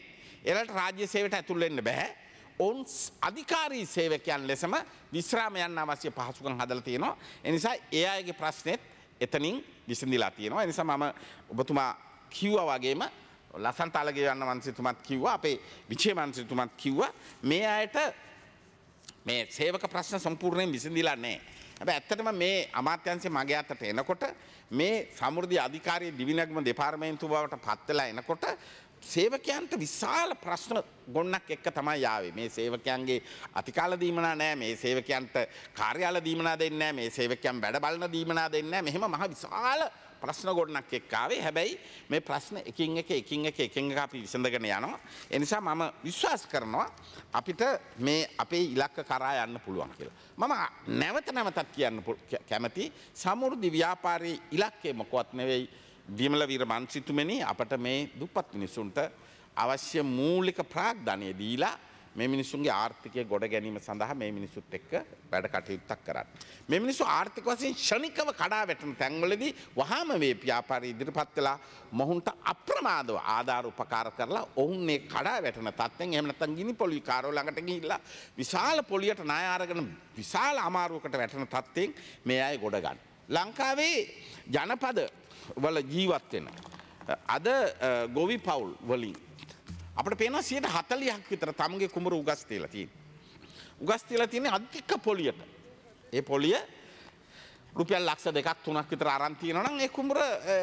එලට රාජ්‍ය සේවයට ඇතුල් වෙන්න බෑ. ඔවුන් අධිකාරී සේවකයන් ලෙසම විශ්‍රාම යන්න අවශ්‍ය පහසුකම් හදලා තියෙනවා. ඒ නිසා ඒ අයගේ ප්‍රශ්නෙත් එතනින් විසඳිලා තියෙනවා. ඒ නිසා මම ඔබතුමා කිව්වා වගේම ලසන්ත අලගේ යන්න මන්ත්‍රීතුමත් කිව්වා අපේ විජේ මන්ත්‍රීතුමත් කිව්වා මේ අයට මේ සේවක ප්‍රශ්න සම්පූර්ණයෙන් විසඳිලා නැහැ. හැබැයි ඇත්තටම මේ අමාත්‍යාංශයේ මගේ අතට එනකොට මේ සමෘද්ධි අධිකාරිය දිවිනැගුම දෙපාර්තමේන්තුව බවට පත් වෙලා එනකොට සේවකයන්ට විශාල ප්‍රශ්න ගොන්නක් එක්ක තමයි යාවේ. මේ සේවකයන්ගේ අතිකාල දීමනා නැහැ. මේ සේවකයන්ට කාර්යාල දීමනා දෙන්නේ නැහැ. මේ සේවකයන් වැඩ බලන දීමනා දෙන්නේ නැහැ. මෙහෙම මහ විශාල ප්‍රශ්න ගොඩනක් එක්ක ආවේ. හැබැයි මේ ප්‍රශ්න එකින් එක අපි විසඳගෙන යනවා. ඒ නිසා මම විශ්වාස කරනවා අපිට මේ අපේ ඉලක්ක කරා යන්න පුළුවන් කියලා. මම නැවතත් කියන්න කැමති සමෘද්ධි ව්‍යාපාරයේ ඉලක්කය මොකවත් නෙවෙයි. විමල වීර මන්ත්‍රීතුමනි අපට මේ දුප්පත් මිනිසුන්ට අවශ්‍ය මූලික ප්‍රාග්ධනය දීලා මේ මිනිසුන්ගේ ආර්ථිකය ගොඩ ගැනීම සඳහා මේ මිනිසුත් එක්ක වැඩ කටයුත්තක් කරන්න. මේ මිනිස්සු ආර්ථික වශයෙන් ෂණිකව කඩා වැටෙන තැන්වලදී වහාම මේ ව්‍යාපාරී ඉදිරිපත් වෙලා මොහුන්ට අප්‍රමාදව ආධාර උපකාර කරලා ඔවුන් මේ කඩා වැටෙන තත්ත්වෙන් එහෙම නැත්නම් ගිනි පොලි කාරෝ ළඟට ගිහිල්ලා විශාල පොලියට ණය අරගෙන විශාල අමාරුවකට වැටෙන තත්ත්වෙන් මේ අය ගොඩ ගන්න. ලංකාවේ ජනපද වල ජීවත් වෙන අද ගොවි පවුල් වලින් අපිට පේනවා 40ක් විතර තමගේ කුඹුර උගස් තියලා තියෙනවා. උගස් තියලා තියෙන්නේ අධික පොලියට. ඒ පොලිය රුපියල් ලක්ෂ 2ක් 3ක් විතර අරන් තියෙනවා නම් ඒ කුඹුර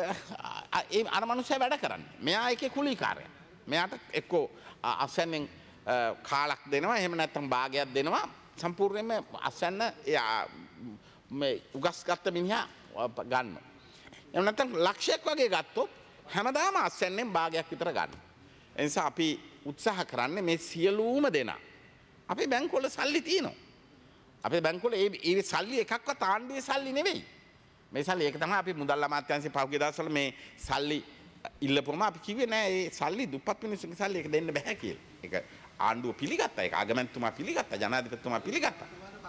ඒ අර මනුස්සයා වැඩ කරන්නේ. මෙයා එකේ කුලීකාරයා. මෙයාට එක්කෝ අසෙන්ෙන් කාලක් දෙනවා එහෙම නැත්නම් භාගයක් දෙනවා සම්පූර්ණයෙන්ම අසන්න මේ උගස් ගත්ත මිනිහා ගන්න. එහෙම නැත්නම් ලක්ෂයක් වගේ ගත්තොත් හැමදාම අස්සෙන්ෙන් භාගයක් විතර ගන්න. ඒ නිසා අපි උත්සාහ කරන්නේ මේ සියලුම දෙනා අපේ බැංකුවල සල්ලි තියෙනවා. අපේ බැංකුවල ඒ සල්ලි එකක්වත් ආණ්ඩුවේ සල්ලි නෙවෙයි. මේ සල්ලි ඒක තමයි අපි මුදල් අමාත්‍යාංශයේ පහුගිය දවස්වල මේ සල්ලි ඉල්ලපුවම අපි කිව්වේ නෑ ඒ සල්ලි දුප්පත් මිනිස්සුන්ගේ සල්ලි ඒක දෙන්න බෑ කියලා. ඒක ආණ්ඩුව පිළිගත්තා. ඒක ආගමැතිතුමා පිළිගත්තා. ජනාධිපතිතුමා පිළිගත්තා.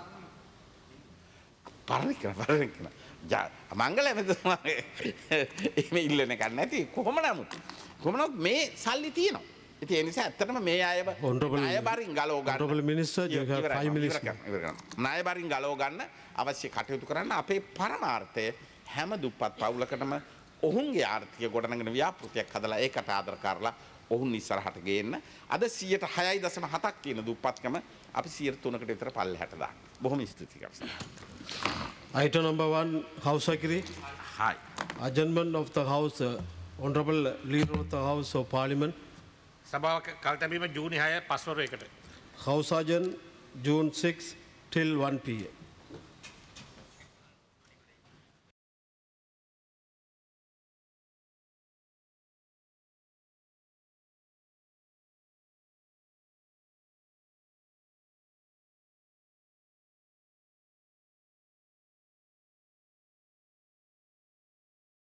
පරණ මංගල ඇමතිතුමා එහෙම ඉල්ලන එකක් නැති කොහොම නමුත් මේ සල්ලි තියෙනවා. ඉතින් ඒ නිසා ඇත්තටම මේ අයව ණයබරින් ගලව ගන්න. Honorable Minister, you have 5 minutes. ණයබරින් ගලව ගන්න අවශ්‍ය කටයුතු කරන්න අපේ පරමාර්ථය හැම දුප්පත් පවුලකටම ඔවුන්ගේ ආර්ථිකය ගොඩනගෙන ව්‍යාපෘතියක් හදලා ඒකට ආදර කරලා ඔවුන් ඉස්සරහට ගේන්න. අද 6.7ක් තියෙන දුප්පත්කම අපි 3%කට විතර පල්ලෙහාට දාන්න. බොහොම ස්තුතියි කප්සන්. Item number 1, House Secretary. Hi. Adjournment of the House, Honorable Leader of the House of Parliament. සභාව කල්තැබීම ජූනි 6 5 වර එකට. House Adjourn June 6 till 1 p.m.